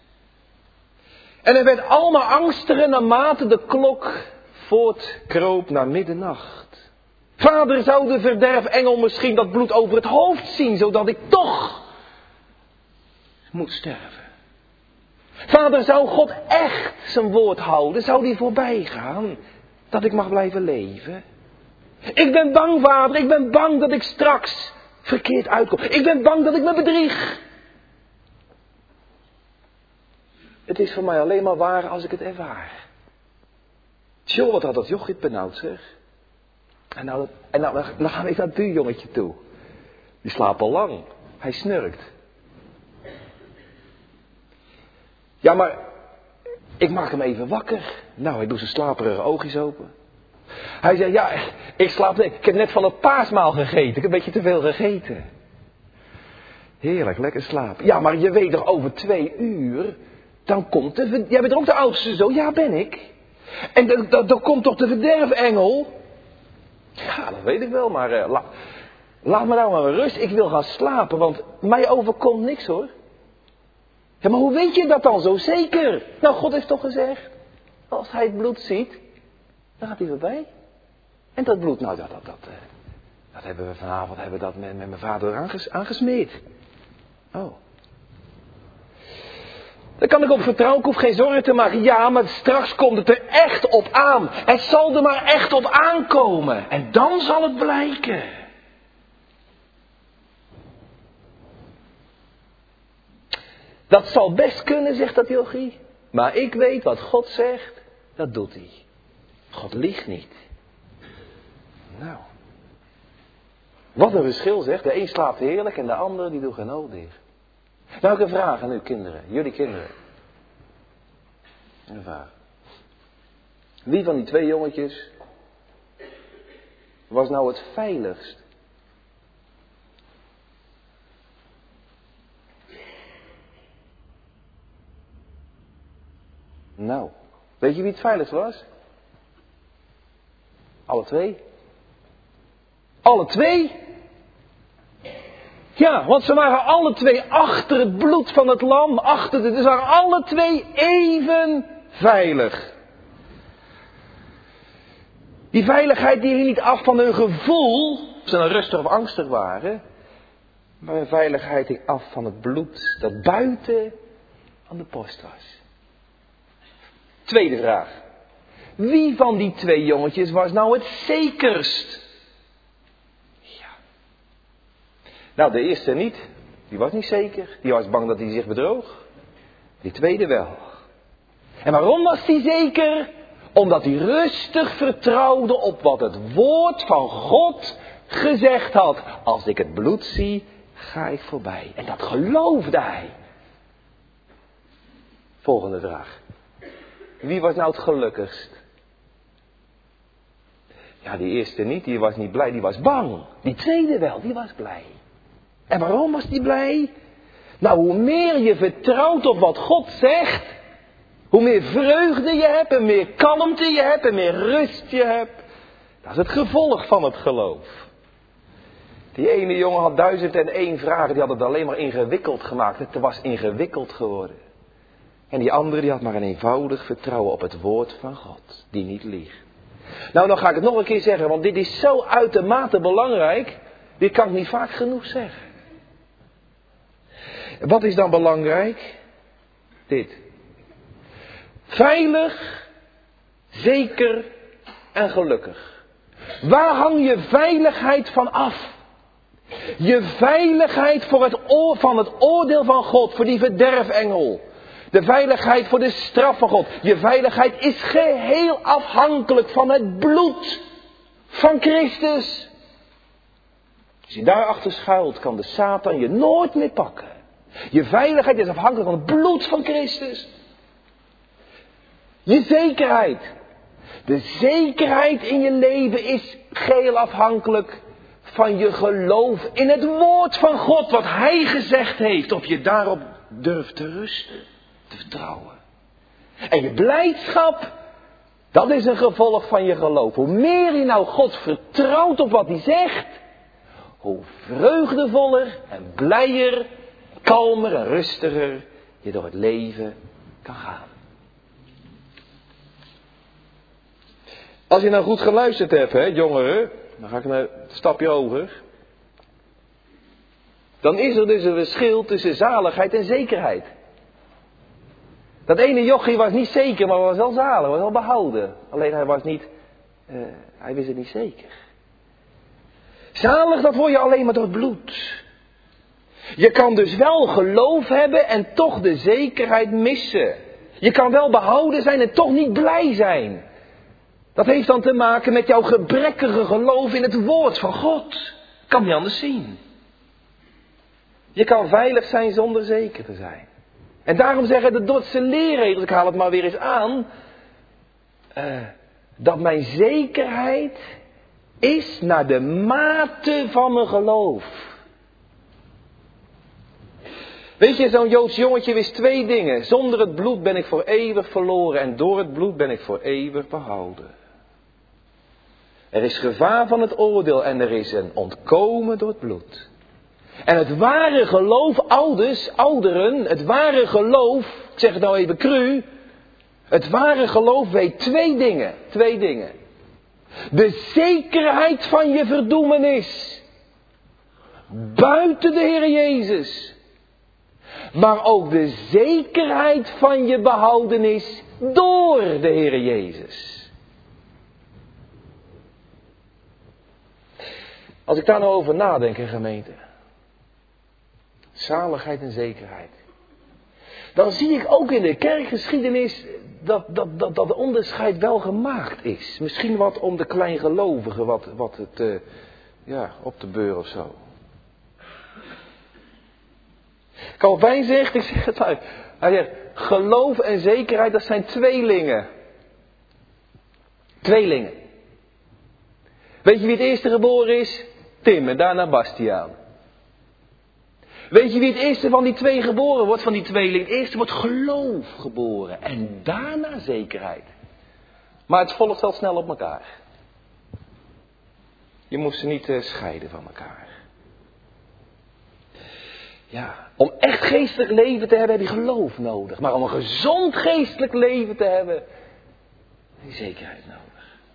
En hij werd allemaal angstiger naarmate de klok voortkroop naar middernacht. Vader, zou de verderfengel misschien dat bloed over het hoofd zien, zodat ik toch moet sterven? Vader, zou God echt zijn woord houden? Zou die voorbij gaan, dat ik mag blijven leven? Ik ben bang, vader, ik ben bang dat ik straks verkeerd uitkom. Ik ben bang dat ik me bedrieg. Het is voor mij alleen maar waar als ik het ervaar. Tjoh, wat had dat jochie benauwd, zeg. En nou, en nou dan gaan we even naar het buurjongetje toe. Die slaapt al lang. Hij snurkt. Ja, maar ik maak hem even wakker. Nou, hij doet zijn slaperige oogjes open. Hij zei, ja, ik slaap. Ik heb net van het paasmaal gegeten. Ik heb een beetje te veel gegeten. Heerlijk, lekker slapen. Ja, maar je weet toch, over twee uur, dan komt de... ver- Jij bent ook de oudste zoon? Ja, ben ik. En dan, dan, dan komt toch de verderfengel? Ja, dat weet ik wel, maar uh, la, laat me nou maar rust. Ik wil gaan slapen, want mij overkomt niks hoor. Ja, maar hoe weet je dat dan zo zeker? Nou, God heeft toch gezegd, als hij het bloed ziet, dan gaat hij voorbij. En dat bloed, nou, dat, dat, dat, uh, dat hebben we vanavond hebben we dat met, met mijn vader aanges, aangesmeerd. Oh. Daar kan ik op vertrouwen, ik hoef geen zorgen te maken. Ja, maar straks komt het er echt op aan. Het zal er maar echt op aankomen. En dan zal het blijken. Dat zal best kunnen, zegt dat jochie. Maar ik weet wat God zegt, dat doet hij. God liegt niet. Nou. Wat een verschil zeg. De een slaapt heerlijk en de ander die doet geen oog dicht. Nou, ik heb een vraag aan uw kinderen. Jullie kinderen. Een vraag. Wie van die twee jongetjes was nou het veiligst? Nou, weet je wie het veiligst was? Alle twee. Alle twee? Ja, want ze waren alle twee achter het bloed van het lam, achter de, ze waren alle twee even veilig. Die veiligheid die hing niet af van hun gevoel, of ze nou rustig of angstig waren, maar hun veiligheid hing af van het bloed dat buiten aan de post was. Tweede vraag. Wie van die twee jongetjes was nou het zekerst? Nou, de eerste niet. Die was niet zeker. Die was bang dat hij zich bedroog. Die tweede wel. En waarom was hij zeker? Omdat hij rustig vertrouwde op wat het woord van God gezegd had. Als ik het bloed zie, ga ik voorbij. En dat geloofde hij. Volgende vraag. Wie was nou het gelukkigst? Ja, die eerste niet. Die was niet blij. Die was bang. Die tweede wel. Die was blij. En waarom was die blij? Nou, hoe meer je vertrouwt op wat God zegt, hoe meer vreugde je hebt en meer kalmte je hebt en meer rust je hebt. Dat is het gevolg van het geloof. Die ene jongen had duizend en één vragen, die had het alleen maar ingewikkeld gemaakt. Het was ingewikkeld geworden. En die andere die had maar een eenvoudig vertrouwen op het woord van God, die niet liegt. Nou, dan ga ik het nog een keer zeggen, want dit is zo uitermate belangrijk. Dit kan ik niet vaak genoeg zeggen. Wat is dan belangrijk? Dit. Veilig, zeker en gelukkig. Waar hang je veiligheid van af? Je veiligheid voor het oor, van het oordeel van God, voor die verderfengel. De veiligheid voor de straf van God. Je veiligheid is geheel afhankelijk van het bloed van Christus. Als je daarachter schuilt, kan de Satan je nooit meer pakken. Je veiligheid is afhankelijk van het bloed van Christus. Je zekerheid. De zekerheid in je leven is geheel afhankelijk van je geloof in het woord van God. Wat Hij gezegd heeft. Of je daarop durft te rusten. Te vertrouwen. En je blijdschap. Dat is een gevolg van je geloof. Hoe meer je nou God vertrouwt op wat Hij zegt. Hoe vreugdevoller en blijer, kalmer en rustiger je door het leven kan gaan. Als je nou goed geluisterd hebt, hè, jongeren, dan ga ik een stapje hoger. Dan is er dus een verschil tussen zaligheid en zekerheid. Dat ene jochie was niet zeker, maar was wel zalig, was wel behouden. Alleen hij was niet, uh, hij wist het niet zeker. Zalig, dat word je alleen maar door het bloed. Je kan dus wel geloof hebben en toch de zekerheid missen. Je kan wel behouden zijn en toch niet blij zijn. Dat heeft dan te maken met jouw gebrekkige geloof in het woord van God. Kan niet anders zien. Je kan veilig zijn zonder zeker te zijn. En daarom zeggen de Dordtse leerregels, ik haal het maar weer eens aan, uh, dat mijn zekerheid is naar de mate van mijn geloof. Weet je, zo'n Joods jongetje wist twee dingen. Zonder het bloed ben ik voor eeuwig verloren en door het bloed ben ik voor eeuwig behouden. Er is gevaar van het oordeel en er is een ontkomen door het bloed. En het ware geloof, ouders, ouderen, het ware geloof, ik zeg het nou even cru. Het ware geloof weet twee dingen, twee dingen. De zekerheid van je verdoemenis. Buiten de Heer Jezus. Maar ook de zekerheid van je behoudenis door de Heer Jezus. Als ik daar nou over nadenk in gemeente. Zaligheid en zekerheid. Dan zie ik ook in de kerkgeschiedenis dat, dat, dat, dat de onderscheid wel gemaakt is. Misschien wat om de kleingelovigen wat, wat het uh, ja, op de beur of zo. Calvijn zegt, ik zeg het uit. Hij zegt, geloof en zekerheid, dat zijn tweelingen. Tweelingen. Weet je wie het eerste geboren is? Tim en daarna Bastiaan. Weet je wie het eerste van die twee geboren wordt, van die tweelingen? Het eerste wordt geloof geboren en daarna zekerheid. Maar het volgt wel snel op elkaar. Je moest ze niet uh, scheiden van elkaar. Ja, om echt geestelijk leven te hebben heb je geloof nodig. Maar om een gezond geestelijk leven te hebben, heb je zekerheid nodig.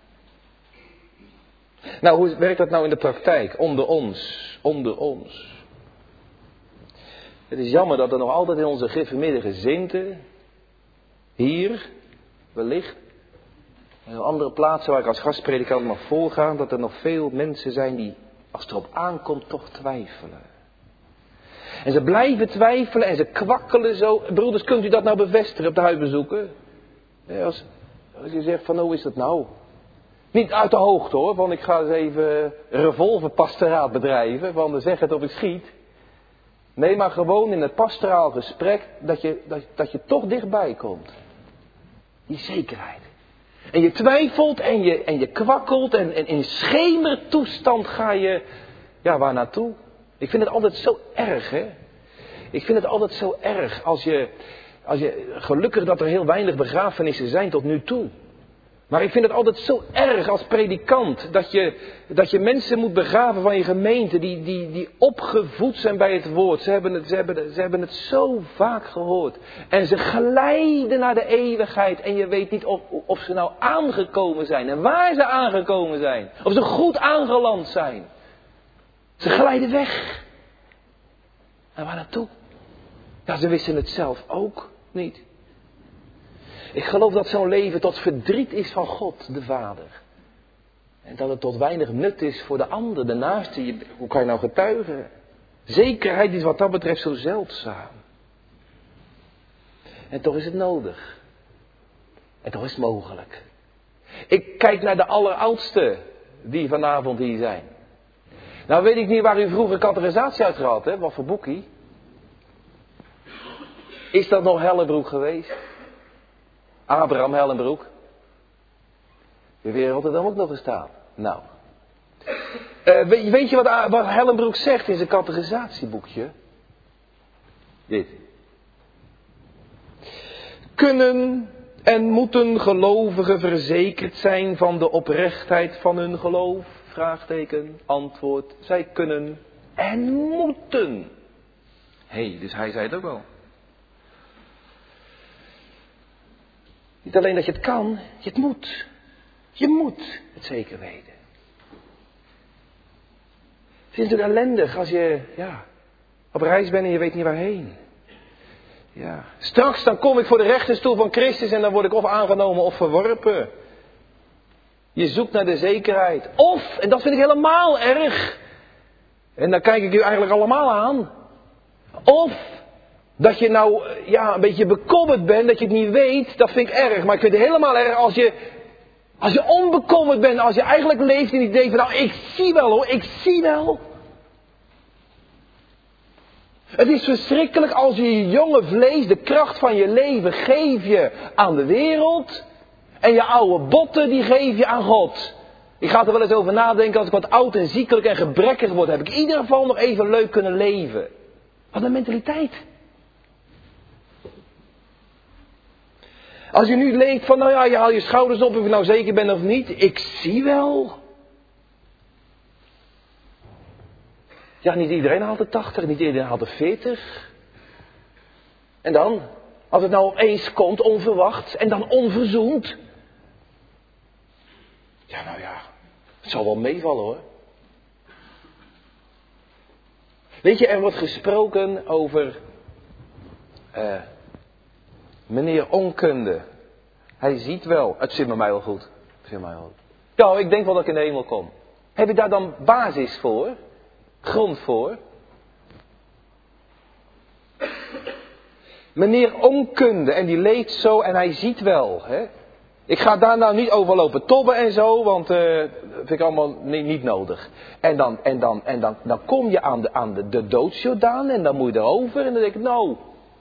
Nou, hoe werkt dat nou in de praktijk? Onder ons, onder ons. Het is jammer dat er nog altijd in onze gereformeerde gezinten, hier, wellicht, en op andere plaatsen waar ik als gastpredikant mag voorgaan, dat er nog veel mensen zijn die, als het erop aankomt, toch twijfelen. En ze blijven twijfelen en ze kwakkelen zo. Broeders, kunt u dat nou bevestigen op de huisbezoeken? Ja, als, als je zegt van, hoe is dat nou? Niet uit de hoogte hoor, want ik ga eens even revolverpastoraat bedrijven, want zeg het of ik schiet. Nee, maar gewoon in het pastoraal gesprek dat je, dat, dat je toch dichtbij komt. Die zekerheid. En je twijfelt en je, en je kwakkelt en, en in schemertoestand ga je, ja, waar naartoe? Ik vind het altijd zo erg, hè. Ik vind het altijd zo erg als je, als je, gelukkig dat er heel weinig begrafenissen zijn tot nu toe. Maar ik vind het altijd zo erg als predikant dat je, dat je mensen moet begraven van je gemeente die, die, die opgevoed zijn bij het woord. Ze hebben het, ze, hebben, ze hebben het zo vaak gehoord. En ze glijden naar de eeuwigheid en je weet niet of, of ze nou aangekomen zijn en waar ze aangekomen zijn. Of ze goed aangeland zijn. Ze glijden weg. En waar naartoe? Ja, ze wisten het zelf ook niet. Ik geloof dat zo'n leven tot verdriet is van God, de Vader. En dat het tot weinig nut is voor de ander, de naaste. Je, hoe kan je nou getuigen? Zekerheid is wat dat betreft zo zeldzaam. En toch is het nodig. En toch is het mogelijk. Ik kijk naar de alleroudsten die vanavond hier zijn. Nou weet ik niet waar u vroeger categorisatie uit gehad hebt, wat voor boekie. Is dat nog Hellenbroek geweest? Abraham Hellenbroek. De wereld er dan ook nog gestaan. Nou. Uh, weet, weet je wat, wat Hellenbroek zegt in zijn categorisatieboekje? Dit. Kunnen en moeten gelovigen verzekerd zijn van de oprechtheid van hun geloof? Vraagteken, antwoord. Zij kunnen en moeten. Hé, hey, dus hij zei het ook al. Niet alleen dat je het kan, je het moet. Je moet het zeker weten. Het is natuurlijk ellendig als je ja, op reis bent en je weet niet waarheen. Ja. Straks dan kom ik voor de rechterstoel van Christus en dan word ik of aangenomen of verworpen. Je zoekt naar de zekerheid. Of, en dat vind ik helemaal erg. En dan kijk ik u eigenlijk allemaal aan. Of dat je nou ja, een beetje bekommerd bent, dat je het niet weet, dat vind ik erg. Maar ik vind het helemaal erg als je, als je onbekommerd bent, als je eigenlijk leeft in het idee van, nou ik zie wel hoor, ik zie wel. Het is verschrikkelijk als je je jonge vlees, de kracht van je leven, geef je aan de wereld. En je oude botten, die geef je aan God. Ik ga er wel eens over nadenken, als ik wat oud en ziekelijk en gebrekkig word, heb ik in ieder geval nog even leuk kunnen leven. Wat een mentaliteit. Als je nu leeft van, nou ja, je haalt je schouders op of je nou zeker bent of niet. Ik zie wel. Ja, niet iedereen haalt de tachtig, niet iedereen haalt de veertig. En dan, als het nou opeens komt, onverwacht en dan onverzoend. Ja, nou ja, het zal wel meevallen hoor. Weet je, er wordt gesproken over uh, meneer onkunde. Hij ziet wel, het zit met mij wel goed. Het zit met mij wel goed. Ja, ik denk wel dat ik in de hemel kom. Heb je daar dan basis voor? Grond voor? Meneer onkunde, en die leeft zo en hij ziet wel. Hè? Ik ga daar nou niet over lopen tobben en zo, want uh, dat vind ik allemaal niet, niet nodig. En, dan, en, dan, en dan, dan kom je aan de, aan de, de doodsjordaan en dan moet je erover en dan denk ik, nou.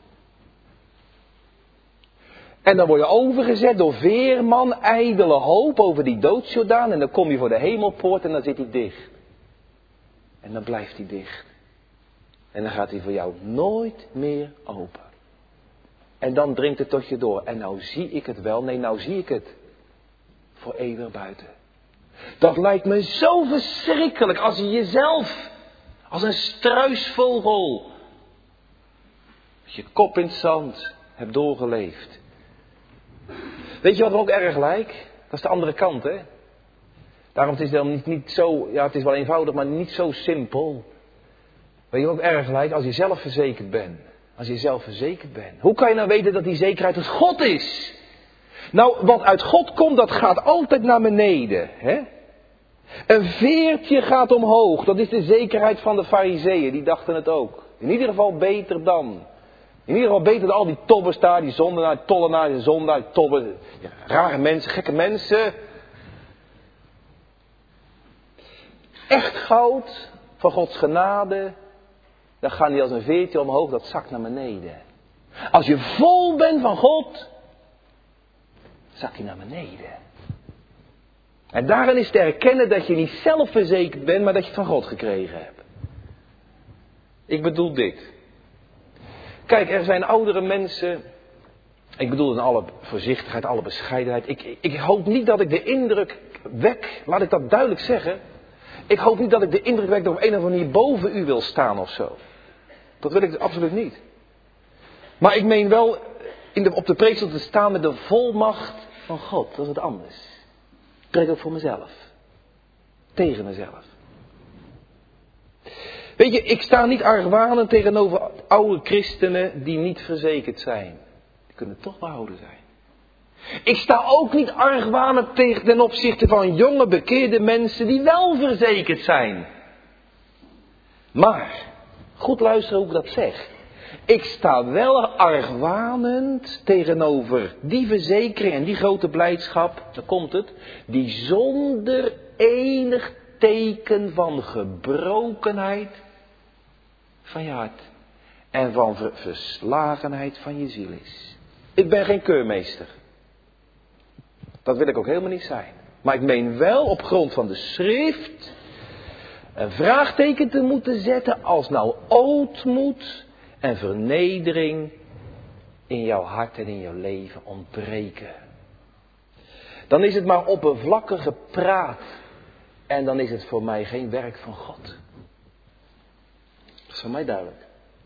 En dan word je overgezet door veerman, ijdele hoop over die doodsjordaan en dan kom je voor de hemelpoort en dan zit hij dicht. En dan blijft hij dicht. En dan gaat hij voor jou nooit meer open. En dan dringt het tot je door. En nou zie ik het wel. Nee, nou zie ik het. Voor eeuwig buiten. Dat lijkt me zo verschrikkelijk als je jezelf als een struisvogel met je kop in het zand hebt doorgeleefd. Weet je wat me ook erg lijkt? Dat is de andere kant, hè? Daarom is het dan niet, niet zo, ja het is wel eenvoudig, maar niet zo simpel. Weet je wat ook erg lijkt? Als je zelf verzekerd bent. Als je zelf verzekerd bent. Hoe kan je nou weten dat die zekerheid uit God is? Nou, wat uit God komt, dat gaat altijd naar beneden. Hè? Een veertje gaat omhoog. Dat is de zekerheid van de farizeeën. Die dachten het ook. In ieder geval beter dan. In ieder geval beter dan al die tobbers daar. Die zondenaar, tollenaar, die zondaar, tobben. Ja, rare mensen, gekke mensen. Echt goud van Gods genade. Dan gaan die als een veertje omhoog, dat zakt naar beneden. Als je vol bent van God, zak je naar beneden. En daarin is te erkennen dat je niet zelf verzekerd bent, maar dat je het van God gekregen hebt. Ik bedoel dit. Kijk, er zijn oudere mensen. Ik bedoel in alle voorzichtigheid, alle bescheidenheid. Ik, ik hoop niet dat ik de indruk wek, laat ik dat duidelijk zeggen. Ik hoop niet dat ik de indruk wek dat ik op een of andere manier boven u wil staan of zo. Dat wil ik absoluut niet. Maar ik meen wel in de, op de preekstoel te staan met de volmacht van God. Dat is wat anders. Ik preek ook voor mezelf. Tegen mezelf. Weet je, ik sta niet argwanend tegenover oude christenen die niet verzekerd zijn. Die kunnen toch behouden zijn. Ik sta ook niet argwanend tegen ten opzichte van jonge bekeerde mensen die wel verzekerd zijn. Maar, goed luisteren hoe ik dat zeg. Ik sta wel argwanend tegenover die verzekering en die grote blijdschap, daar komt het, die zonder enig teken van gebrokenheid van je hart en van ver- verslagenheid van je ziel is. Ik ben geen keurmeester. Dat wil ik ook helemaal niet zijn. Maar ik meen wel op grond van de schrift een vraagteken te moeten zetten als nou ootmoed en vernedering in jouw hart en in jouw leven ontbreken. Dan is het maar oppervlakkige praat en dan is het voor mij geen werk van God. Dat is voor mij duidelijk.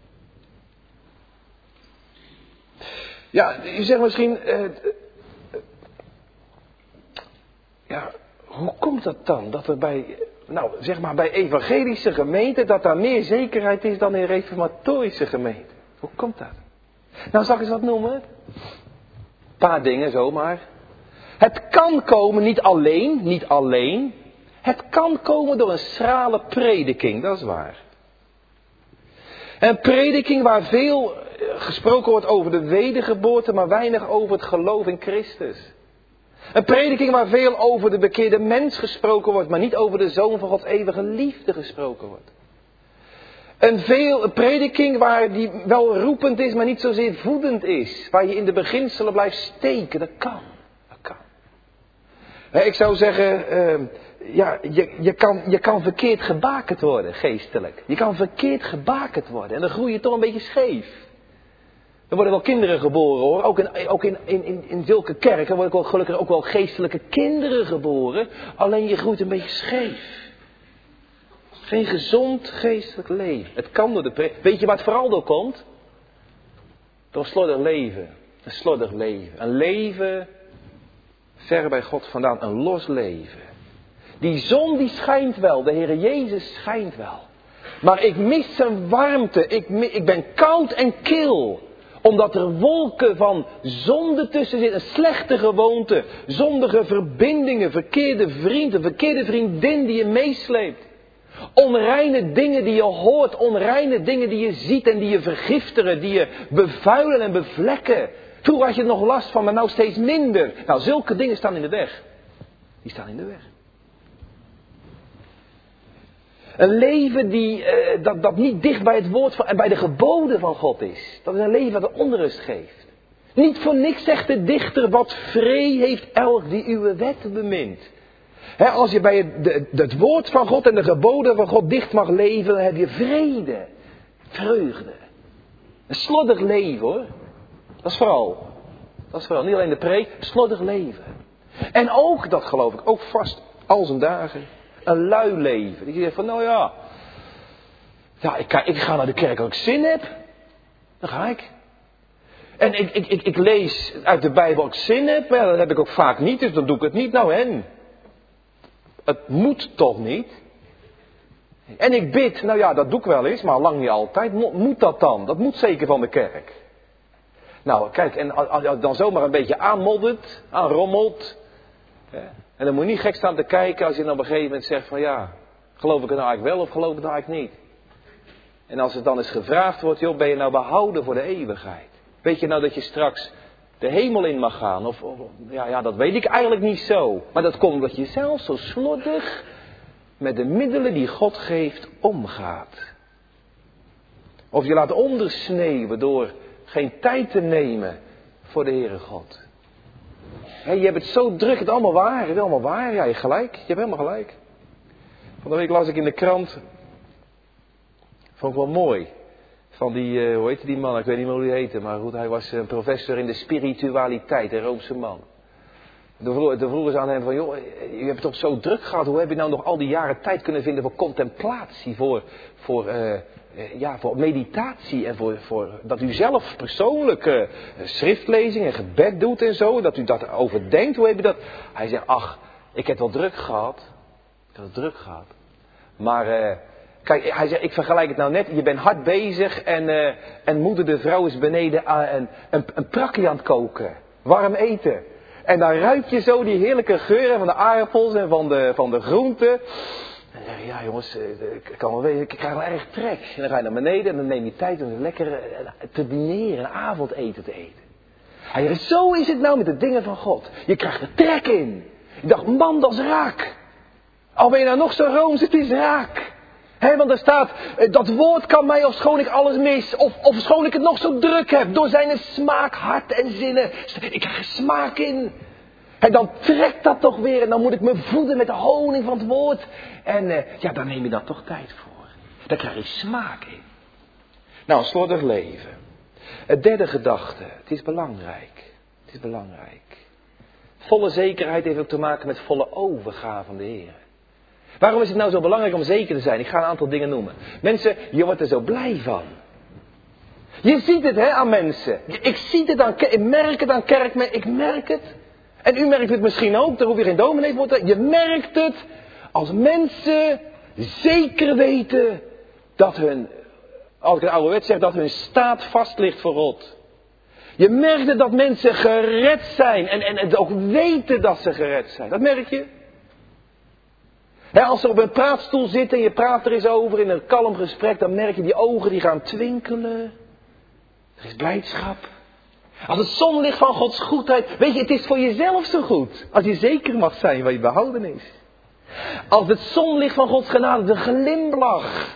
Ja, u zegt misschien, uh, uh, ja, hoe komt dat dan? Dat er bij, nou zeg maar bij evangelische gemeenten, dat daar meer zekerheid is dan in reformatorische gemeenten. Hoe komt dat? Nou, zal ik eens wat noemen? Een paar dingen zomaar. Het kan komen, niet alleen, niet alleen. Het kan komen door een schrale prediking, dat is waar. Een prediking waar veel gesproken wordt over de wedergeboorte, maar weinig over het geloof in Christus. Een prediking waar veel over de bekeerde mens gesproken wordt, maar niet over de Zoon van Gods eeuwige liefde gesproken wordt. Een, veel, een prediking waar die wel roepend is, maar niet zozeer voedend is. Waar je in de beginselen blijft steken, dat kan. Dat kan. Ik zou zeggen, uh, ja, je, je, kan, je kan verkeerd gebakerd worden, geestelijk. Je kan verkeerd gebakerd worden en dan groei je toch een beetje scheef. Er worden wel kinderen geboren hoor. Ook in, ook in, in, in, in zulke kerken worden wel, gelukkig ook wel geestelijke kinderen geboren. Alleen je groeit een beetje scheef. Geen gezond geestelijk leven. Het kan door de pre... Weet je waar het vooral door komt? Door een slordig leven. Een slordig leven. Een leven ver bij God vandaan. Een los leven. Die zon die schijnt wel. De Heere Jezus schijnt wel. Maar ik mis zijn warmte. Ik, ik ben koud en kil. Omdat er wolken van zonde tussen zitten. Een slechte gewoonte. Zondige verbindingen. Verkeerde vrienden. Verkeerde vriendin die je meesleept. Onreine dingen die je hoort. Onreine dingen die je ziet en die je vergiftigen. Die je bevuilen en bevlekken. Vroeger had je er nog last van, maar nou steeds minder. Nou, zulke dingen staan in de weg. Die staan in de weg. Een leven die, uh, dat, dat niet dicht bij het woord van, en bij de geboden van God is. Dat is een leven dat onrust geeft. Niet voor niks zegt de dichter, wat vree heeft elk die uw wet bemint. He, als je bij het, de, het woord van God en de geboden van God dicht mag leven, dan heb je vrede, vreugde. Een slordig leven hoor. Dat is vooral. Dat is vooral. Niet alleen de preek, een slordig leven. En ook, dat geloof ik, ook vast al zijn dagen, een lui leven. Die zegt van, nou ja, ja ik, ik ga naar de kerk als ik zin heb. Dan ga ik. En ik, ik, ik, ik lees uit de Bijbel als ik zin heb, maar ja, dat heb ik ook vaak niet, dus dan doe ik het niet. Nou en? Het moet toch niet? En ik bid, nou ja, dat doe ik wel eens, maar lang niet altijd. Mo- moet dat dan? Dat moet zeker van de kerk. Nou, kijk, en als je dan zomaar een beetje aanmoddert, aanrommelt. Hè, en dan moet je niet gek staan te kijken als je dan op een gegeven moment zegt van ja, geloof ik het nou eigenlijk wel of geloof ik het nou eigenlijk niet? En als het dan eens gevraagd wordt, joh, ben je nou behouden voor de eeuwigheid? Weet je nou dat je straks de hemel in mag gaan? Of, of ja, ja, dat weet ik eigenlijk niet zo. Maar dat komt omdat je zelf zo slordig met de middelen die God geeft omgaat. Of je laat ondersneeuwen door geen tijd te nemen voor de Heere God. He, je hebt het zo druk, het allemaal waar, het is allemaal waar. Ja, je gelijk, je hebt helemaal gelijk. Van de week las ik in de krant, vond ik wel mooi, van die, uh, hoe heette die man, ik weet niet meer hoe die heette, maar goed, hij was een professor in de spiritualiteit, een Roomse man. Toen vroegen ze aan hem van, joh, je hebt het toch zo druk gehad, hoe heb je nou nog al die jaren tijd kunnen vinden voor contemplatie, voor, voor, uh, ja, voor meditatie en voor, voor dat u zelf persoonlijk uh, schriftlezing en gebed doet en zo, dat u dat overdenkt, hoe heb je dat? Hij zegt, ach, ik heb wel druk gehad, ik heb wel druk gehad, maar uh, kijk, hij zegt, ik vergelijk het nou net, je bent hard bezig en, uh, en moeder de vrouw is beneden uh, een, een, een prakkie aan het koken, warm eten. En dan ruik je zo die heerlijke geuren van de aardappels en van de, van de groenten. En dan zeg je, ja jongens, ik, kan wel weten, ik krijg wel erg trek. En dan ga je naar beneden en dan neem je tijd om lekker te dineren, een avondeten te eten. Hij zegt, zo is het nou met de dingen van God. Je krijgt er trek in. Ik dacht, man, dat is raak. Al ben je nou nog zo rooms, het is raak. He, want er staat, dat woord kan mij ofschoon ik alles mis, of ofschoon ik het nog zo druk heb, door zijn smaak, hart en zinnen. Ik krijg er smaak in. He, dan trekt dat toch weer en dan moet ik me voeden met de honing van het woord. En uh, ja, daar neem je dan toch tijd voor. Daar krijg je smaak in. Nou, een slordig leven. Het derde gedachte, het is belangrijk. Het is belangrijk. Volle zekerheid heeft ook te maken met volle overgave van de Heer. Waarom is het nou zo belangrijk om zeker te zijn? Ik ga een aantal dingen noemen. Mensen, je wordt er zo blij van. Je ziet het hè, aan mensen. Ik zie het aan, ik merk het aan kerkmensen. Ik merk het. En u merkt het misschien ook. Daar hoef je geen dominee voor te. Je merkt het als mensen zeker weten dat hun, als ik het ouderwets zeg, dat hun staat vast ligt voor God. Je merkt het dat mensen gered zijn. En, en het ook weten dat ze gered zijn. Dat merk je. He, als ze op een praatstoel zitten en je praat er eens over in een kalm gesprek, dan merk je die ogen die gaan twinkelen. Er is blijdschap. Als het zonlicht van Gods goedheid, weet je, het is voor jezelf zo goed. Als je zeker mag zijn waar je behouden is. Als het zonlicht van Gods genade, de glimlach,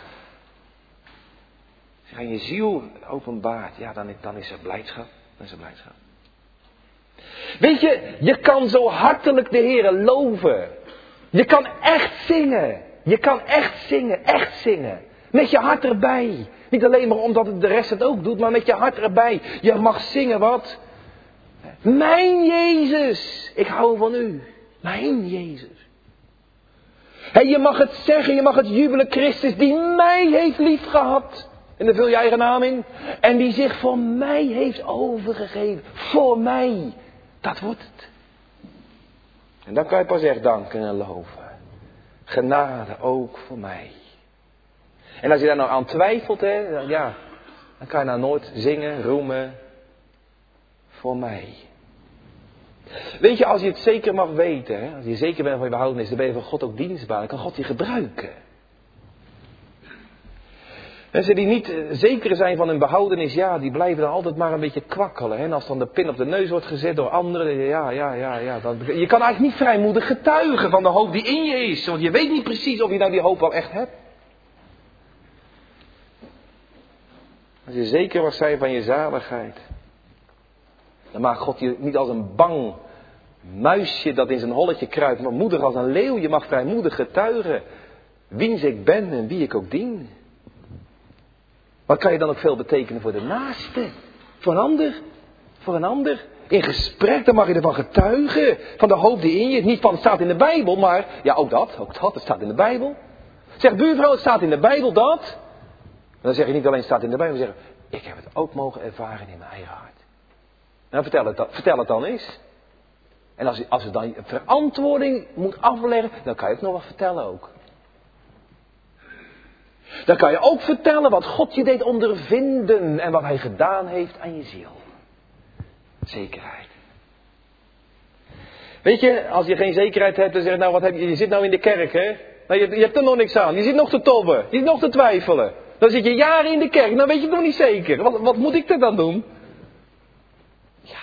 zich aan je ziel openbaart, ja, dan, dan is er blijdschap. Dan is er blijdschap. Weet je, je kan zo hartelijk de Heere loven. Je kan echt zingen. Je kan echt zingen, echt zingen. Met je hart erbij. Niet alleen maar omdat de rest het ook doet, maar met je hart erbij. Je mag zingen wat? Mijn Jezus, ik hou van u. Mijn Jezus. He, je mag het zeggen, je mag het jubelen. Christus die mij heeft lief gehad. En daar vul je eigen naam in. En die zich voor mij heeft overgegeven. Voor mij. Dat wordt het. En dan kan je pas echt danken en loven. Genade ook voor mij. En als je daar nou aan twijfelt, hè, dan, ja, dan kan je nou nooit zingen, roemen. Voor mij. Weet je, als je het zeker mag weten, hè, als je zeker bent van je behoudenis, dan ben je van God ook dienstbaar. Dan kan God je gebruiken. Mensen die niet uh, zeker zijn van hun behoudenis, ja, die blijven dan altijd maar een beetje kwakkelen. Hè? En als dan de pin op de neus wordt gezet door anderen, ja, ja, ja, ja. Dan, je kan eigenlijk niet vrijmoedig getuigen van de hoop die in je is. Want je weet niet precies of je nou die hoop wel echt hebt. Als je zeker mag zijn van je zaligheid, dan maakt God je niet als een bang muisje dat in zijn holletje kruipt, maar moedig als een leeuw. Je mag vrijmoedig getuigen wiens ik ben en wie ik ook dien. Wat kan je dan ook veel betekenen voor de naaste? Voor een ander? Voor een ander? In gesprek, dan mag je ervan getuigen. Van de hoop die in je is. Niet van het staat in de Bijbel, maar ja, ook dat. Ook dat, het staat in de Bijbel. Zeg buurvrouw, het staat in de Bijbel dat. En dan zeg je niet alleen het staat in de Bijbel, maar zeg je, ik heb het ook mogen ervaren in mijn eigen hart. Nou, vertel het dan, vertel het dan eens. En als, als je dan verantwoording moet afleggen, dan kan je het nog wat vertellen ook. Dan kan je ook vertellen wat God je deed ondervinden en wat hij gedaan heeft aan je ziel. Zekerheid. Weet je, als je geen zekerheid hebt, dan zeg je, nou wat heb je, je zit nou in de kerk, hè? Nou, je, je hebt er nog niks aan, je zit nog te tobben, je zit nog te twijfelen. Dan zit je jaren in de kerk, dan weet je het nog niet zeker. Wat, wat moet ik er dan doen? Ja.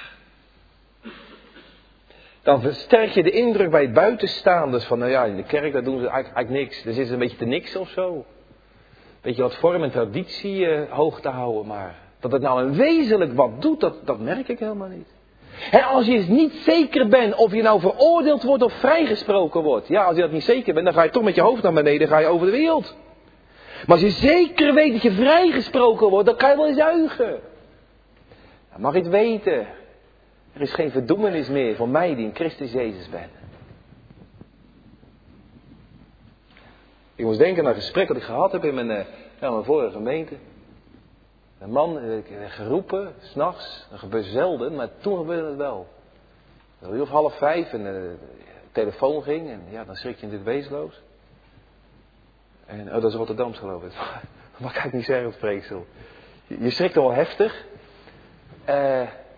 Dan versterk je de indruk bij buitenstaanders van, nou ja, in de kerk daar doen ze eigenlijk, eigenlijk niks. Daar zitten ze een beetje te niks of zo. Weet je wat vorm en traditie uh, hoog te houden, maar dat het nou een wezenlijk wat doet, dat, dat merk ik helemaal niet. En als je niet zeker bent of je nou veroordeeld wordt of vrijgesproken wordt. Ja, als je dat niet zeker bent, dan ga je toch met je hoofd naar beneden, ga je over de wereld. Maar als je zeker weet dat je vrijgesproken wordt, dan kan je wel juichen. Dan mag je het weten. Er is geen verdoemenis meer voor mij die in Christus Jezus ben. Ik moest denken aan een gesprek dat ik gehad heb in mijn, uh, ja, mijn vorige gemeente. Een man, ik werd geroepen, s'nachts. Dat gebeurt zelden, maar toen gebeurde het wel. Een uur of half vijf en uh, de telefoon ging en ja, dan schrik je natuurlijk wezenloos. En, oh, dat is Rotterdams geloof ik. Maar kan ik niet zeggen op spreeksel. Je, je schrikt wel heftig. Uh,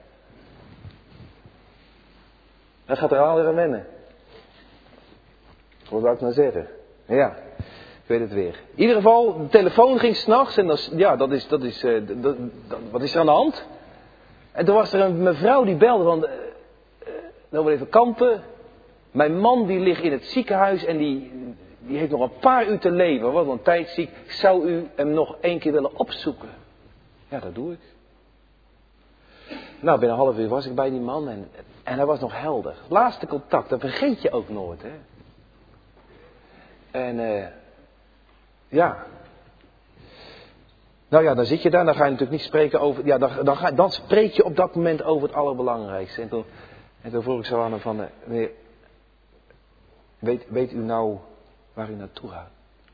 dan gaat er al weer aan wennen. Wat zou ik nou zeggen? Ja. Ik weet het weer. In ieder geval, de telefoon ging s'nachts en dat, ja, dat is, dat is, uh, dat, dat, wat is er aan de hand? En toen was er een mevrouw die belde van, uh, uh, nou even kampen. Mijn man die ligt in het ziekenhuis en die, die heeft nog een paar uur te leven. Wat een tijdziek. Zou u hem nog één keer willen opzoeken? Ja, dat doe ik. Nou, binnen een half uur was ik bij die man en, en hij was nog helder. Laatste contact, dat vergeet je ook nooit, hè. En uh, ja. Nou ja, dan zit je daar, dan ga je natuurlijk niet spreken over... Ja, dan, dan, ga, dan spreek je op dat moment over het allerbelangrijkste. En toen, en toen vroeg ik zo aan hem van... Uh, meneer, weet, weet u nou waar u naartoe gaat?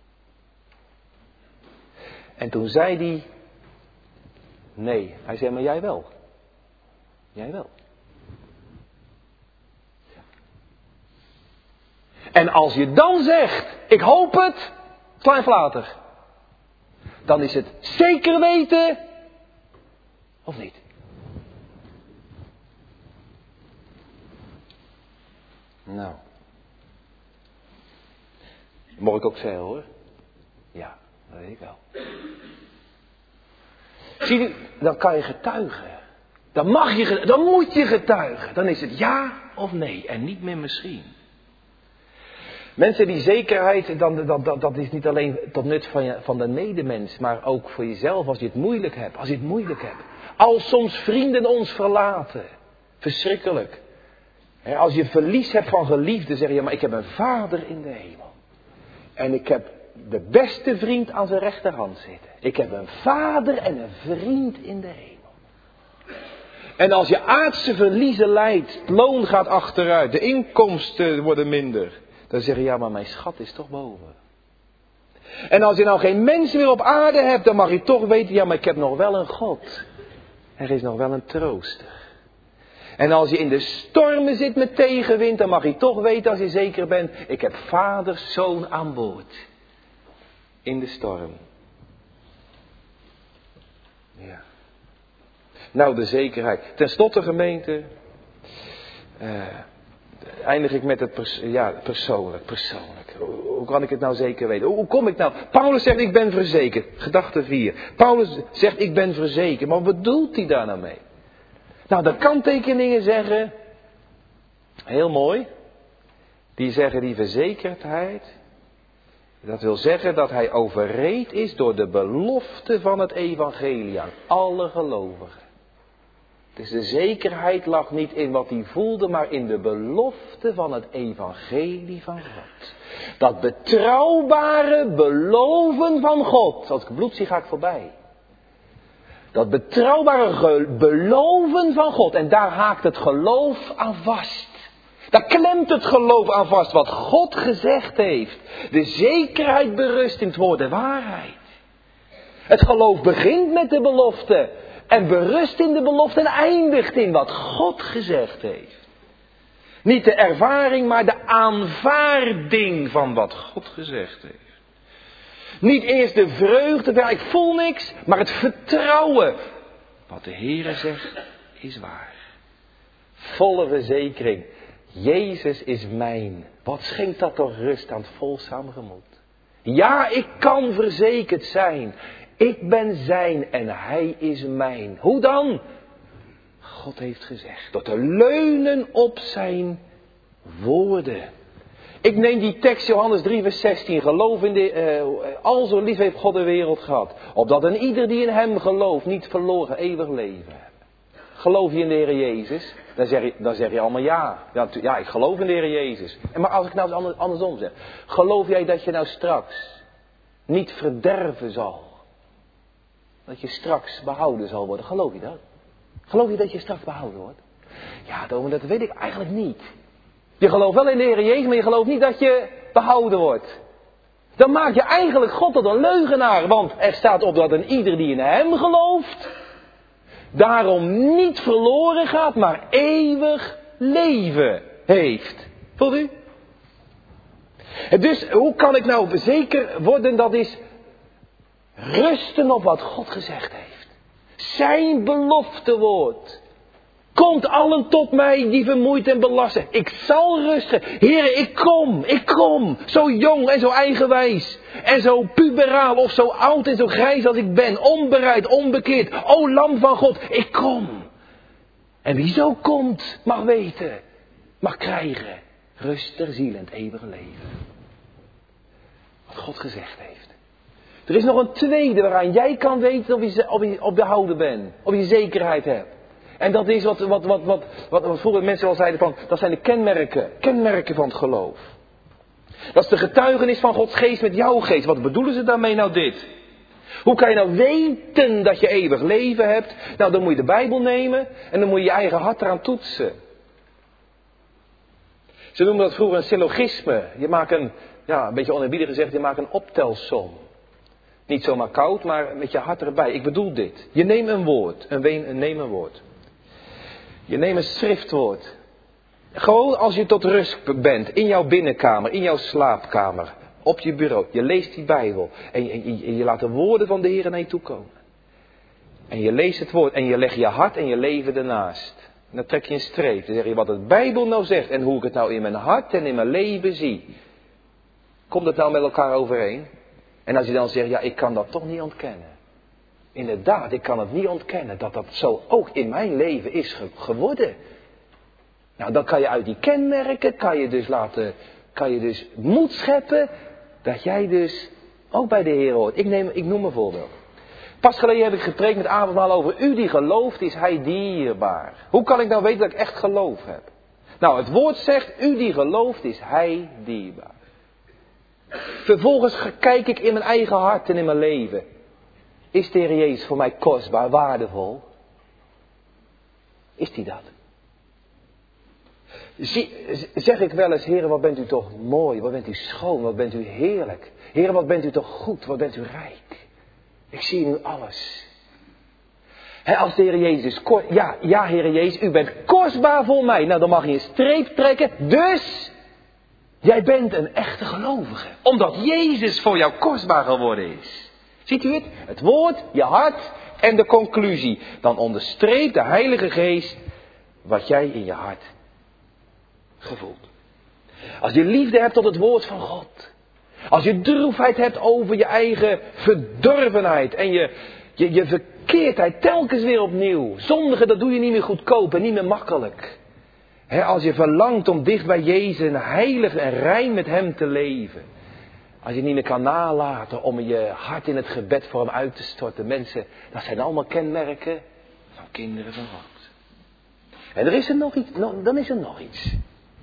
En toen zei hij... Nee. Hij zei, maar jij wel. Jij wel. En als je dan zegt, ik hoop het, sla even later. Dan is het zeker weten, of niet? Nou. Mag ik ook zeggen hoor? Ja, dat weet ik wel. Zie je, dan kan je getuigen. Dan mag je, dan moet je getuigen. Dan is het ja of nee en niet meer misschien. Mensen, die zekerheid, dan, dat, dat, dat is niet alleen tot nut van, je, van de medemens, maar ook voor jezelf als je het moeilijk hebt. Als je het moeilijk hebt. Als soms vrienden ons verlaten. Verschrikkelijk. Als je verlies hebt van geliefden, zeg je, maar ik heb een vader in de hemel. En ik heb de beste vriend aan zijn rechterhand zitten. Ik heb een vader en een vriend in de hemel. En als je aardse verliezen lijdt, het loon gaat achteruit, de inkomsten worden minder. Dan zeg je, ja, maar mijn schat is toch boven. En als je nou geen mensen meer op aarde hebt, dan mag je toch weten, ja, maar ik heb nog wel een God. Er is nog wel een trooster. En als je in de stormen zit met tegenwind, dan mag je toch weten, als je zeker bent, ik heb vader, zoon aan boord. In de storm. Ja. Nou, de zekerheid. Ten slotte, gemeente, uh, eindig ik met het pers- ja, persoonlijk, persoonlijk. Hoe, hoe kan ik het nou zeker weten? Hoe, hoe kom ik nou? Paulus zegt, ik ben verzekerd. Gedachte vier. Paulus zegt, ik ben verzekerd. Maar wat bedoelt hij daar nou mee? Nou, de kanttekeningen zeggen, heel mooi, die zeggen die verzekerdheid, dat wil zeggen dat hij overreed is door de belofte van het evangelie aan alle gelovigen. Dus de zekerheid lag niet in wat hij voelde, maar in de belofte van het evangelie van God. Dat betrouwbare beloven van God. Als ik bloed zie, ga ik voorbij. Dat betrouwbare ge- beloven van God. En daar haakt het geloof aan vast. Daar klemt het geloof aan vast wat God gezegd heeft. De zekerheid berust in het woord de waarheid. Het geloof begint met de belofte. En berust in de belofte en eindigt in wat God gezegd heeft. Niet de ervaring, maar de aanvaarding van wat God gezegd heeft. Niet eerst de vreugde, ja, ik voel niks, maar het vertrouwen. Wat de Heere zegt, is waar. Volle verzekering. Jezus is mijn. Wat schenkt dat toch rust aan het volzaam gemoed. Ja, ik kan verzekerd zijn. Ik ben zijn en hij is mijn. Hoe dan? God heeft gezegd. Door te leunen op zijn woorden. Ik neem die tekst Johannes drie vers zestien. Geloof in de, uh, al zo lief heeft God de wereld gehad. Opdat een ieder die in hem gelooft niet verloren eeuwig leven hebben. Geloof je in de Heer Jezus? Dan zeg je, dan zeg je allemaal ja. ja. Ja, ik geloof in de Heer Jezus. En maar als ik nou eens andersom zeg. Geloof jij dat je nou straks niet verderven zal? Dat je straks behouden zal worden. Geloof je dat? Geloof je dat je straks behouden wordt? Ja, dominee, dat weet ik eigenlijk niet. Je gelooft wel in de Heer Jezus, maar je gelooft niet dat je behouden wordt. Dan maak je eigenlijk God tot een leugenaar. Want er staat op dat een ieder die in hem gelooft, daarom niet verloren gaat, maar eeuwig leven heeft. Voelt u? Dus hoe kan ik nou zeker worden? Dat is rusten op wat God gezegd heeft. Zijn beloftewoord. Komt allen tot mij die vermoeid en belast zijn. Ik zal rusten. Heere, ik kom, ik kom. Zo jong en zo eigenwijs. En zo puberaal of zo oud en zo grijs als ik ben. Onbereid, onbekeerd. O lam van God, ik kom. En wie zo komt, mag weten, mag krijgen. Rust ter ziel en het eeuwige leven. Wat God gezegd heeft. Er is nog een tweede waaraan jij kan weten of je, of je op de houden bent. Of je zekerheid hebt. En dat is wat, wat, wat, wat, wat, wat vroeger mensen al zeiden van, dat zijn de kenmerken, kenmerken van het geloof. Dat is de getuigenis van Gods geest met jouw geest. Wat bedoelen ze daarmee nou dit? Hoe kan je nou weten dat je eeuwig leven hebt? Nou, dan moet je de Bijbel nemen en dan moet je je eigen hart eraan toetsen. Ze noemen dat vroeger een syllogisme. Je maakt een, ja, een beetje oneerbiedig gezegd, je maakt een optelsom. Niet zomaar koud, maar met je hart erbij. Ik bedoel dit. Je neemt een woord, een, een neem een woord. Je neemt een schriftwoord. Gewoon als je tot rust bent, in jouw binnenkamer, in jouw slaapkamer, op je bureau. Je leest die Bijbel en je, en je, en je laat de woorden van de Heer naar je toe komen. En je leest het woord en je legt je hart en je leven ernaast. En dan trek je een streep. Dan zeg je wat het Bijbel nou zegt en hoe ik het nou in mijn hart en in mijn leven zie. Komt het nou met elkaar overeen? En als je dan zegt, ja, ik kan dat toch niet ontkennen. Inderdaad, ik kan het niet ontkennen dat dat zo ook in mijn leven is ge- geworden. Nou, dan kan je uit die kenmerken, kan je dus laten, kan je dus moed scheppen, dat jij dus ook bij de Heer hoort. Ik, neem, ik noem een voorbeeld. Pas geleden heb ik gepreekt met avondmaal over, u die gelooft is hij dierbaar. Hoe kan ik nou weten dat ik echt geloof heb? Nou, het woord zegt, u die gelooft is hij dierbaar. vervolgens kijk ik in mijn eigen hart en in mijn leven. Is de Heer Jezus voor mij kostbaar, waardevol? Is die dat? Zie, zeg ik wel eens, Heer, wat bent u toch mooi, wat bent u schoon, wat bent u heerlijk. Heer, wat bent u toch goed, wat bent u rijk. Ik zie nu alles. He, als de Heer Jezus, ja, ja Heer Jezus, u bent kostbaar voor mij. Nou, dan mag je een streep trekken. Dus, jij bent een echte gelovige. Omdat Jezus voor jou kostbaar geworden is. Ziet u het? Het woord, je hart en de conclusie. Dan onderstreept de Heilige Geest wat jij in je hart gevoeld. Als je liefde hebt tot het woord van God. Als je droefheid hebt over je eigen verdorvenheid en je, je, je verkeerdheid telkens weer opnieuw. Zondigen, dat doe je niet meer goedkoop en niet meer makkelijk. He, als je verlangt om dicht bij Jezus en heilig en rein met Hem te leven. Als je niet meer kan nalaten om je hart in het gebed voor Hem uit te storten. Mensen, dat zijn allemaal kenmerken van kinderen van God. En er is er nog iets, dan is er nog iets.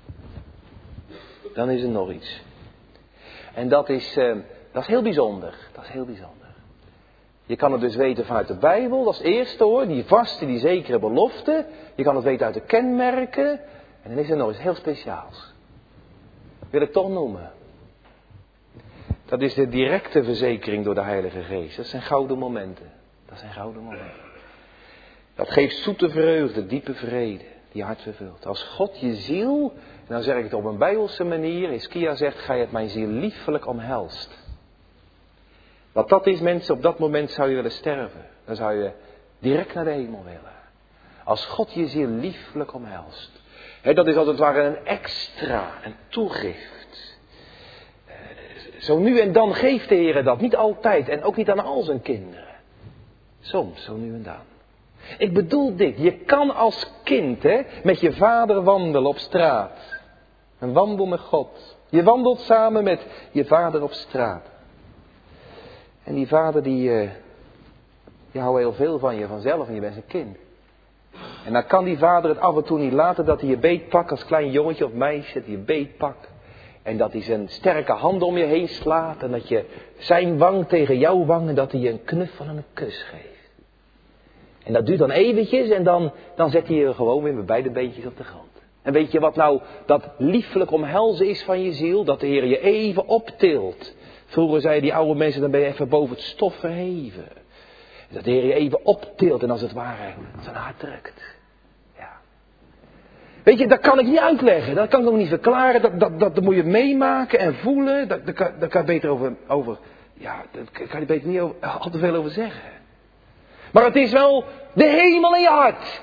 Dan is er nog iets. En dat is, uh, dat is heel bijzonder. Dat is heel bijzonder. Je kan het dus weten vanuit de Bijbel, dat is het eerste hoor. Die vaste, die zekere belofte. Je kan het weten uit de kenmerken. En dan is er nog iets heel speciaals. Wil ik toch noemen. Dat is de directe verzekering door de Heilige Geest. Dat zijn gouden momenten. Dat zijn gouden momenten. Dat geeft zoete vreugde, diepe vrede. Die hart vervult. Als God je ziel, en dan zeg ik het op een Bijbelse manier. Hiskia zegt, gij hebt mijn ziel liefelijk omhelst. Wat dat is mensen, op dat moment zou je willen sterven. Dan zou je direct naar de hemel willen. Als God je ziel liefelijk omhelst. He, dat is als het ware een extra, een toegift. Zo nu en dan geeft de Heer dat. Niet altijd en ook niet aan al zijn kinderen. Soms, zo nu en dan. Ik bedoel dit, je kan als kind hè, met je vader wandelen op straat. Een wandel met God. Je wandelt samen met je vader op straat. En die vader die, uh, die houdt heel veel van je vanzelf en je bent zijn kind. En dan kan die vader het af en toe niet laten dat hij je beet pakt als klein jongetje of meisje. Dat hij je beet pakt. En dat hij zijn sterke handen om je heen slaat. En dat je zijn wang tegen jouw wang en dat hij je een knuffel en een kus geeft. En dat duurt dan eventjes en dan, dan zet hij je gewoon weer met beide beentjes op de grond. En weet je wat nou dat liefelijk omhelzen is van je ziel? Dat de Heer je even optilt. Vroeger zeiden die oude mensen, dan ben je even boven het stof verheven. Dat de Heer je even optilt en als het ware zijn hart drukt. Ja. Weet je, dat kan ik niet uitleggen. Dat kan ik ook niet verklaren. Dat, dat, dat, dat moet je meemaken en voelen. Daar kan, daar kan je beter over, over... Ja, daar kan je beter niet over, al te veel over zeggen. Maar het is wel de hemel in je hart.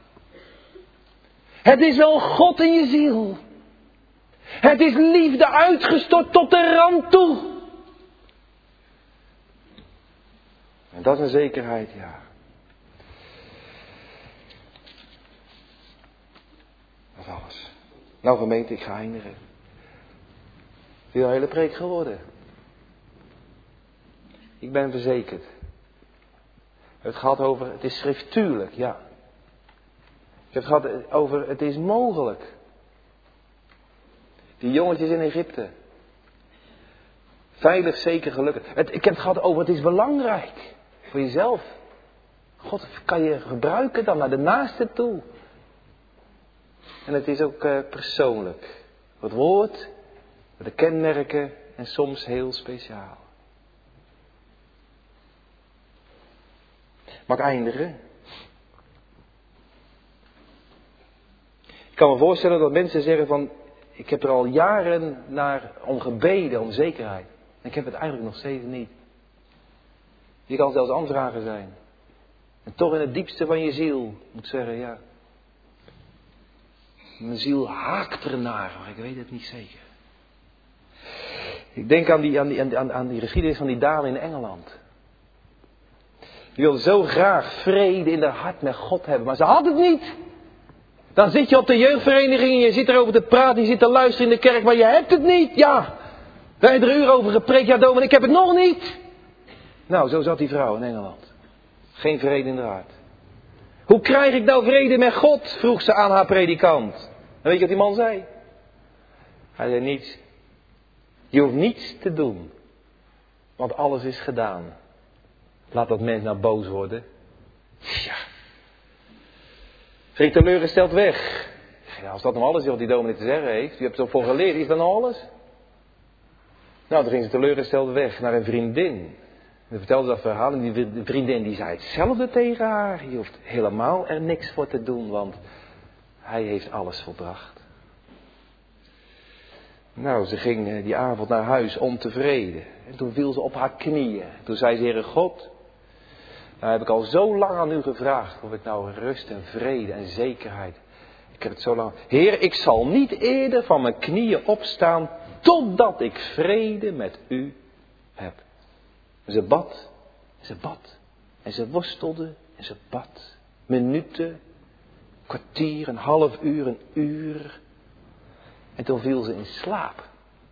Het is wel God in je ziel. Het is liefde uitgestort tot de rand toe. En dat is een zekerheid, ja. Dat is alles. Nou gemeente, ik ga eindigen. Weer een hele preek geworden. Ik ben verzekerd. Het gaat over, het is schriftuurlijk, ja. Het gaat over, het is mogelijk. Die jongetjes in Egypte. Veilig, zeker, gelukkig. Het, ik heb het gehad over, het is belangrijk. Voor jezelf. God kan je gebruiken dan naar de naaste toe. En het is ook uh, persoonlijk. Het woord, de kenmerken en soms heel speciaal. Mag ik eindigen? Ik kan me voorstellen dat mensen zeggen van, ik heb er al jaren naar om gebeden, om zekerheid. En ik heb het eigenlijk nog steeds niet. Je kan zelfs aanvragen zijn. En toch in het diepste van je ziel moet zeggen, ja. Mijn ziel haakt ernaar, maar ik weet het niet zeker. Ik denk aan die, aan die, aan, aan die geschiedenis van die dame in Engeland. Die wilde zo graag vrede in haar hart met God hebben, maar ze had het niet. Dan zit je op de jeugdvereniging en je zit erover te praten, je zit te luisteren in de kerk, maar je hebt het niet. Ja, daar heb je er een uur over gepreekt, ja dominee, ik heb het nog niet. Nou, zo zat die vrouw in Engeland. Geen vrede in haar hart. Hoe krijg ik nou vrede met God? Vroeg ze aan haar predikant. En weet je wat die man zei? Hij zei niets. Je hoeft niets te doen. Want alles is gedaan. Laat dat mens nou boos worden. Tja. Ging teleurgesteld weg. Ja, als dat nou alles is wat die dominee te zeggen heeft. Je hebt er voor geleerd. Is dat nou alles? Nou, toen ging ze teleurgesteld weg naar een vriendin. En dan vertelde ze dat verhaal. En die vriendin die zei hetzelfde tegen haar. Je hoeft helemaal er niks voor te doen. Want hij heeft alles volbracht. Nou, ze ging die avond naar huis ontevreden. En toen viel ze op haar knieën. Toen zei ze, Heere God, nou heb ik al zo lang aan u gevraagd of ik nou rust en vrede en zekerheid. Ik heb het zo lang. Heer, ik zal niet eerder van mijn knieën opstaan totdat ik vrede met u heb. En ze bad, en ze bad, en ze worstelde, en ze bad. Minuten, kwartier, een half uur, een uur. En toen viel ze in slaap.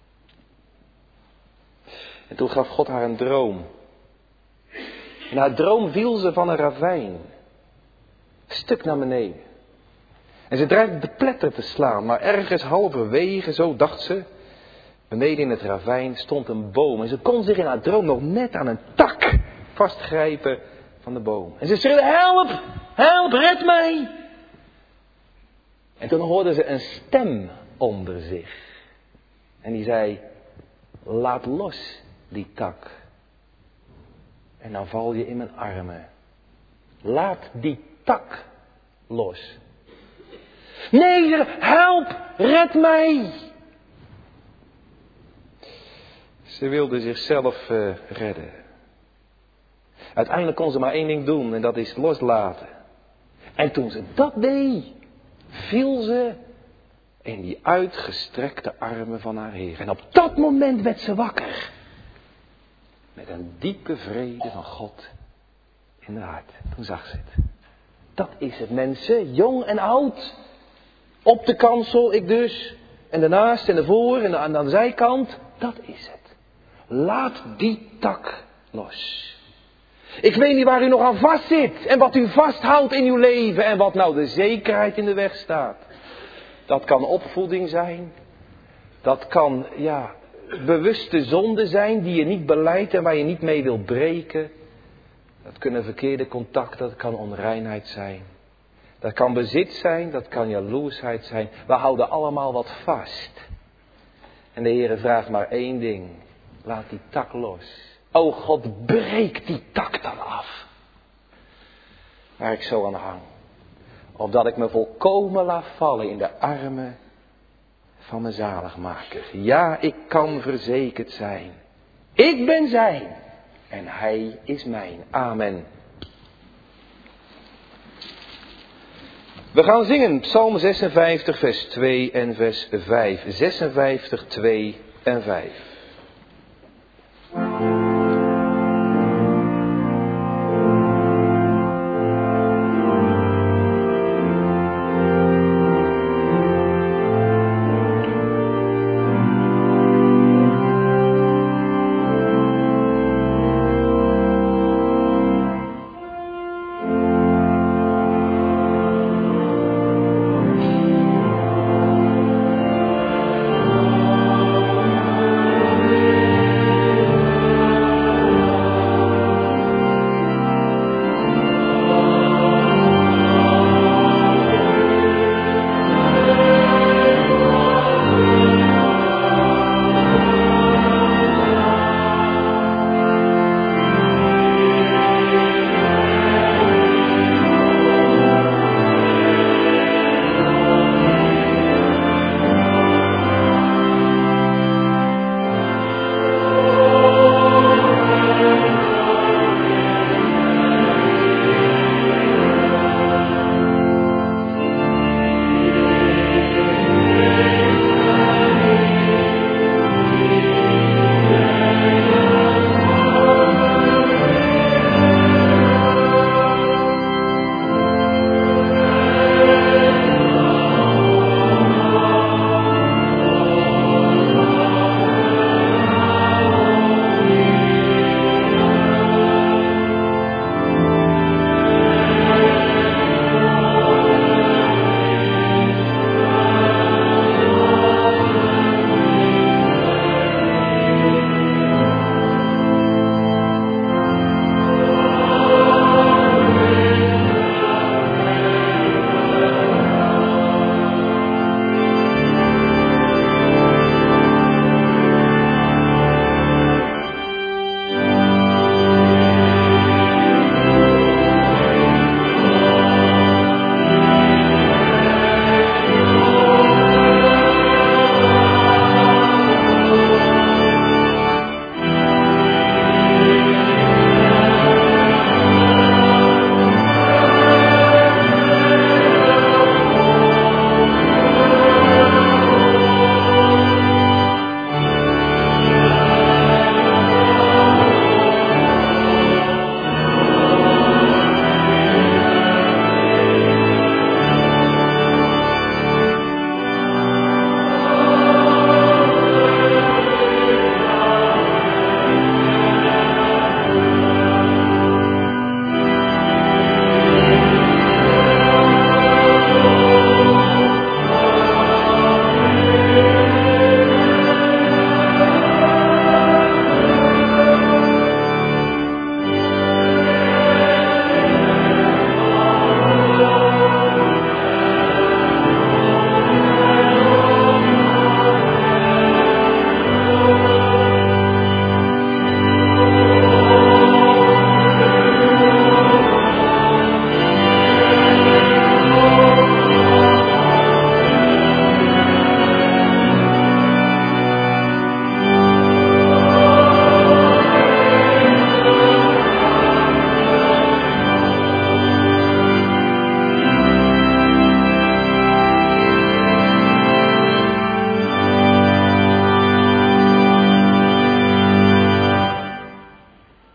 En toen gaf God haar een droom. In haar droom viel ze van een ravijn. Een stuk naar beneden. En ze dreigde de pletter te slaan. Maar ergens halverwege, zo dacht ze, beneden in het ravijn stond een boom. En ze kon zich in haar droom nog net aan een tak vastgrijpen van de boom. En ze schreeuwde, help, help, red mij. En toen hoorde ze een stem onder zich. En die zei, laat los die tak. En dan val je in mijn armen. Laat die tak los. Nee, help, red mij. Ze wilde zichzelf uh, redden. Uiteindelijk kon ze maar één ding doen en dat is loslaten. En toen ze dat deed, viel ze in die uitgestrekte armen van haar Heer. En op dat moment werd ze wakker. Met een diepe vrede van God in haar hart. Toen zag ze het. Dat is het, mensen, jong en oud. Op de kansel, ik dus. En daarnaast en ervoor en aan de zijkant. Dat is het. Laat die tak los. Ik weet niet waar u nog aan vastzit. En wat u vasthoudt in uw leven. En wat nou de zekerheid in de weg staat. Dat kan opvoeding zijn. Dat kan, ja, bewuste zonden zijn die je niet beleidt en waar je niet mee wil breken. Dat kunnen verkeerde contacten, dat kan onreinheid zijn. Dat kan bezit zijn, dat kan jaloersheid zijn. We houden allemaal wat vast. En de Heere vraagt maar één ding. Laat die tak los. O God, breek die tak dan af. Waar ik zo aan hang. Opdat ik me volkomen laat vallen in de armen van mijn zaligmaker. Ja, ik kan verzekerd zijn. Ik ben zijn. En hij is mijn. Amen. We gaan zingen Psalm zesenvijftig vers twee en vers vijf. zesenvijftig, twee en vijf.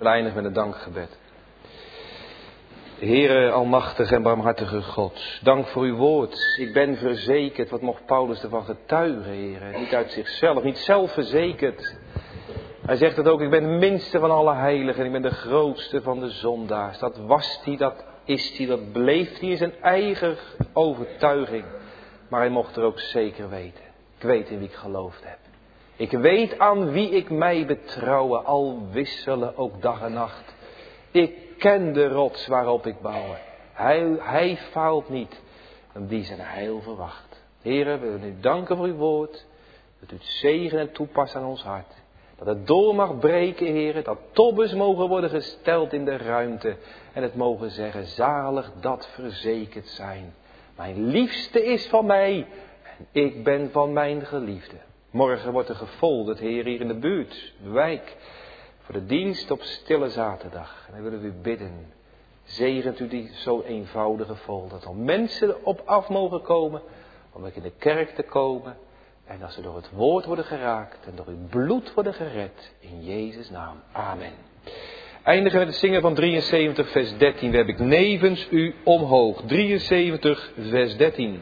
We eindigen met een dankgebed. Heere, almachtige en barmhartige God, dank voor uw woord. Ik ben verzekerd, wat mocht Paulus ervan getuigen, Heere. Niet uit zichzelf, niet zelfverzekerd. Hij zegt het ook, ik ben de minste van alle heiligen en ik ben de grootste van de zondaars. Dat was hij, dat is hij, dat bleef hij in zijn eigen overtuiging. Maar hij mocht er ook zeker weten. Ik weet in wie ik geloofd heb. Ik weet aan wie ik mij betrouwen, al wisselen ook dag en nacht. Ik ken de rots waarop ik bouw. Hij, hij faalt niet. En die zijn heil verwacht. Heren, we willen u danken voor uw woord. Dat u het zegen en toepast aan ons hart. Dat het door mag breken, heren. Dat tobbes mogen worden gesteld in de ruimte. En het mogen zeggen, zalig dat verzekerd zijn. Mijn liefste is van mij. En ik ben van mijn geliefde. Morgen wordt er gefolderd, Heer, hier in de buurt, de wijk. Voor de dienst op stille zaterdag. En dan willen we u bidden. Zegent u die zo eenvoudige vol. Dat er mensen op af mogen komen. Om in de kerk te komen. En dat ze door het woord worden geraakt. En door uw bloed worden gered. In Jezus' naam. Amen. Eindigen met het zingen van drieënzeventig vers dertien. We hebben ik nevens u omhoog. drieënzeventig vers dertien.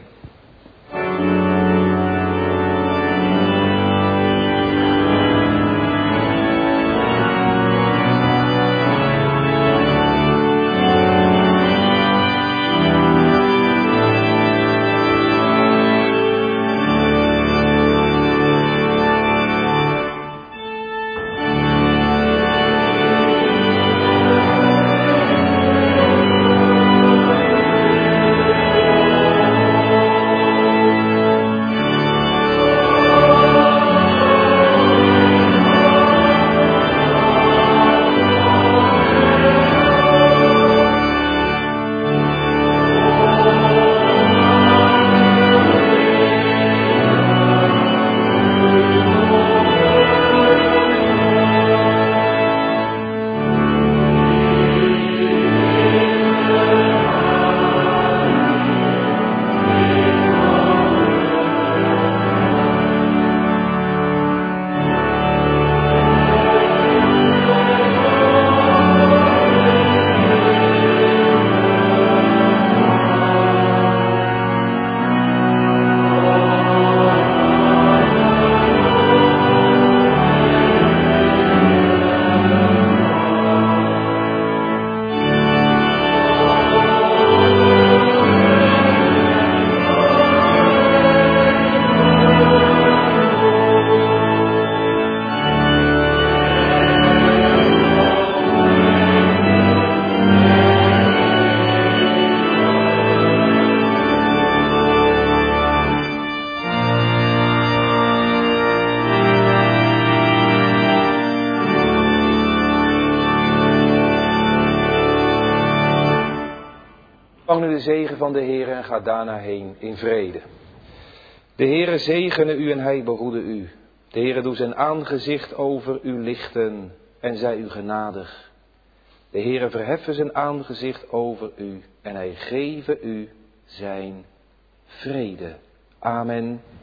Ontvang nu de zegen van de Heer en ga daarna heen in vrede. De Heere zegene u en hij behoede u. De Heere doe zijn aangezicht over u lichten en zij u genadig. De Heere verheffen zijn aangezicht over u en hij geven u zijn vrede. Amen.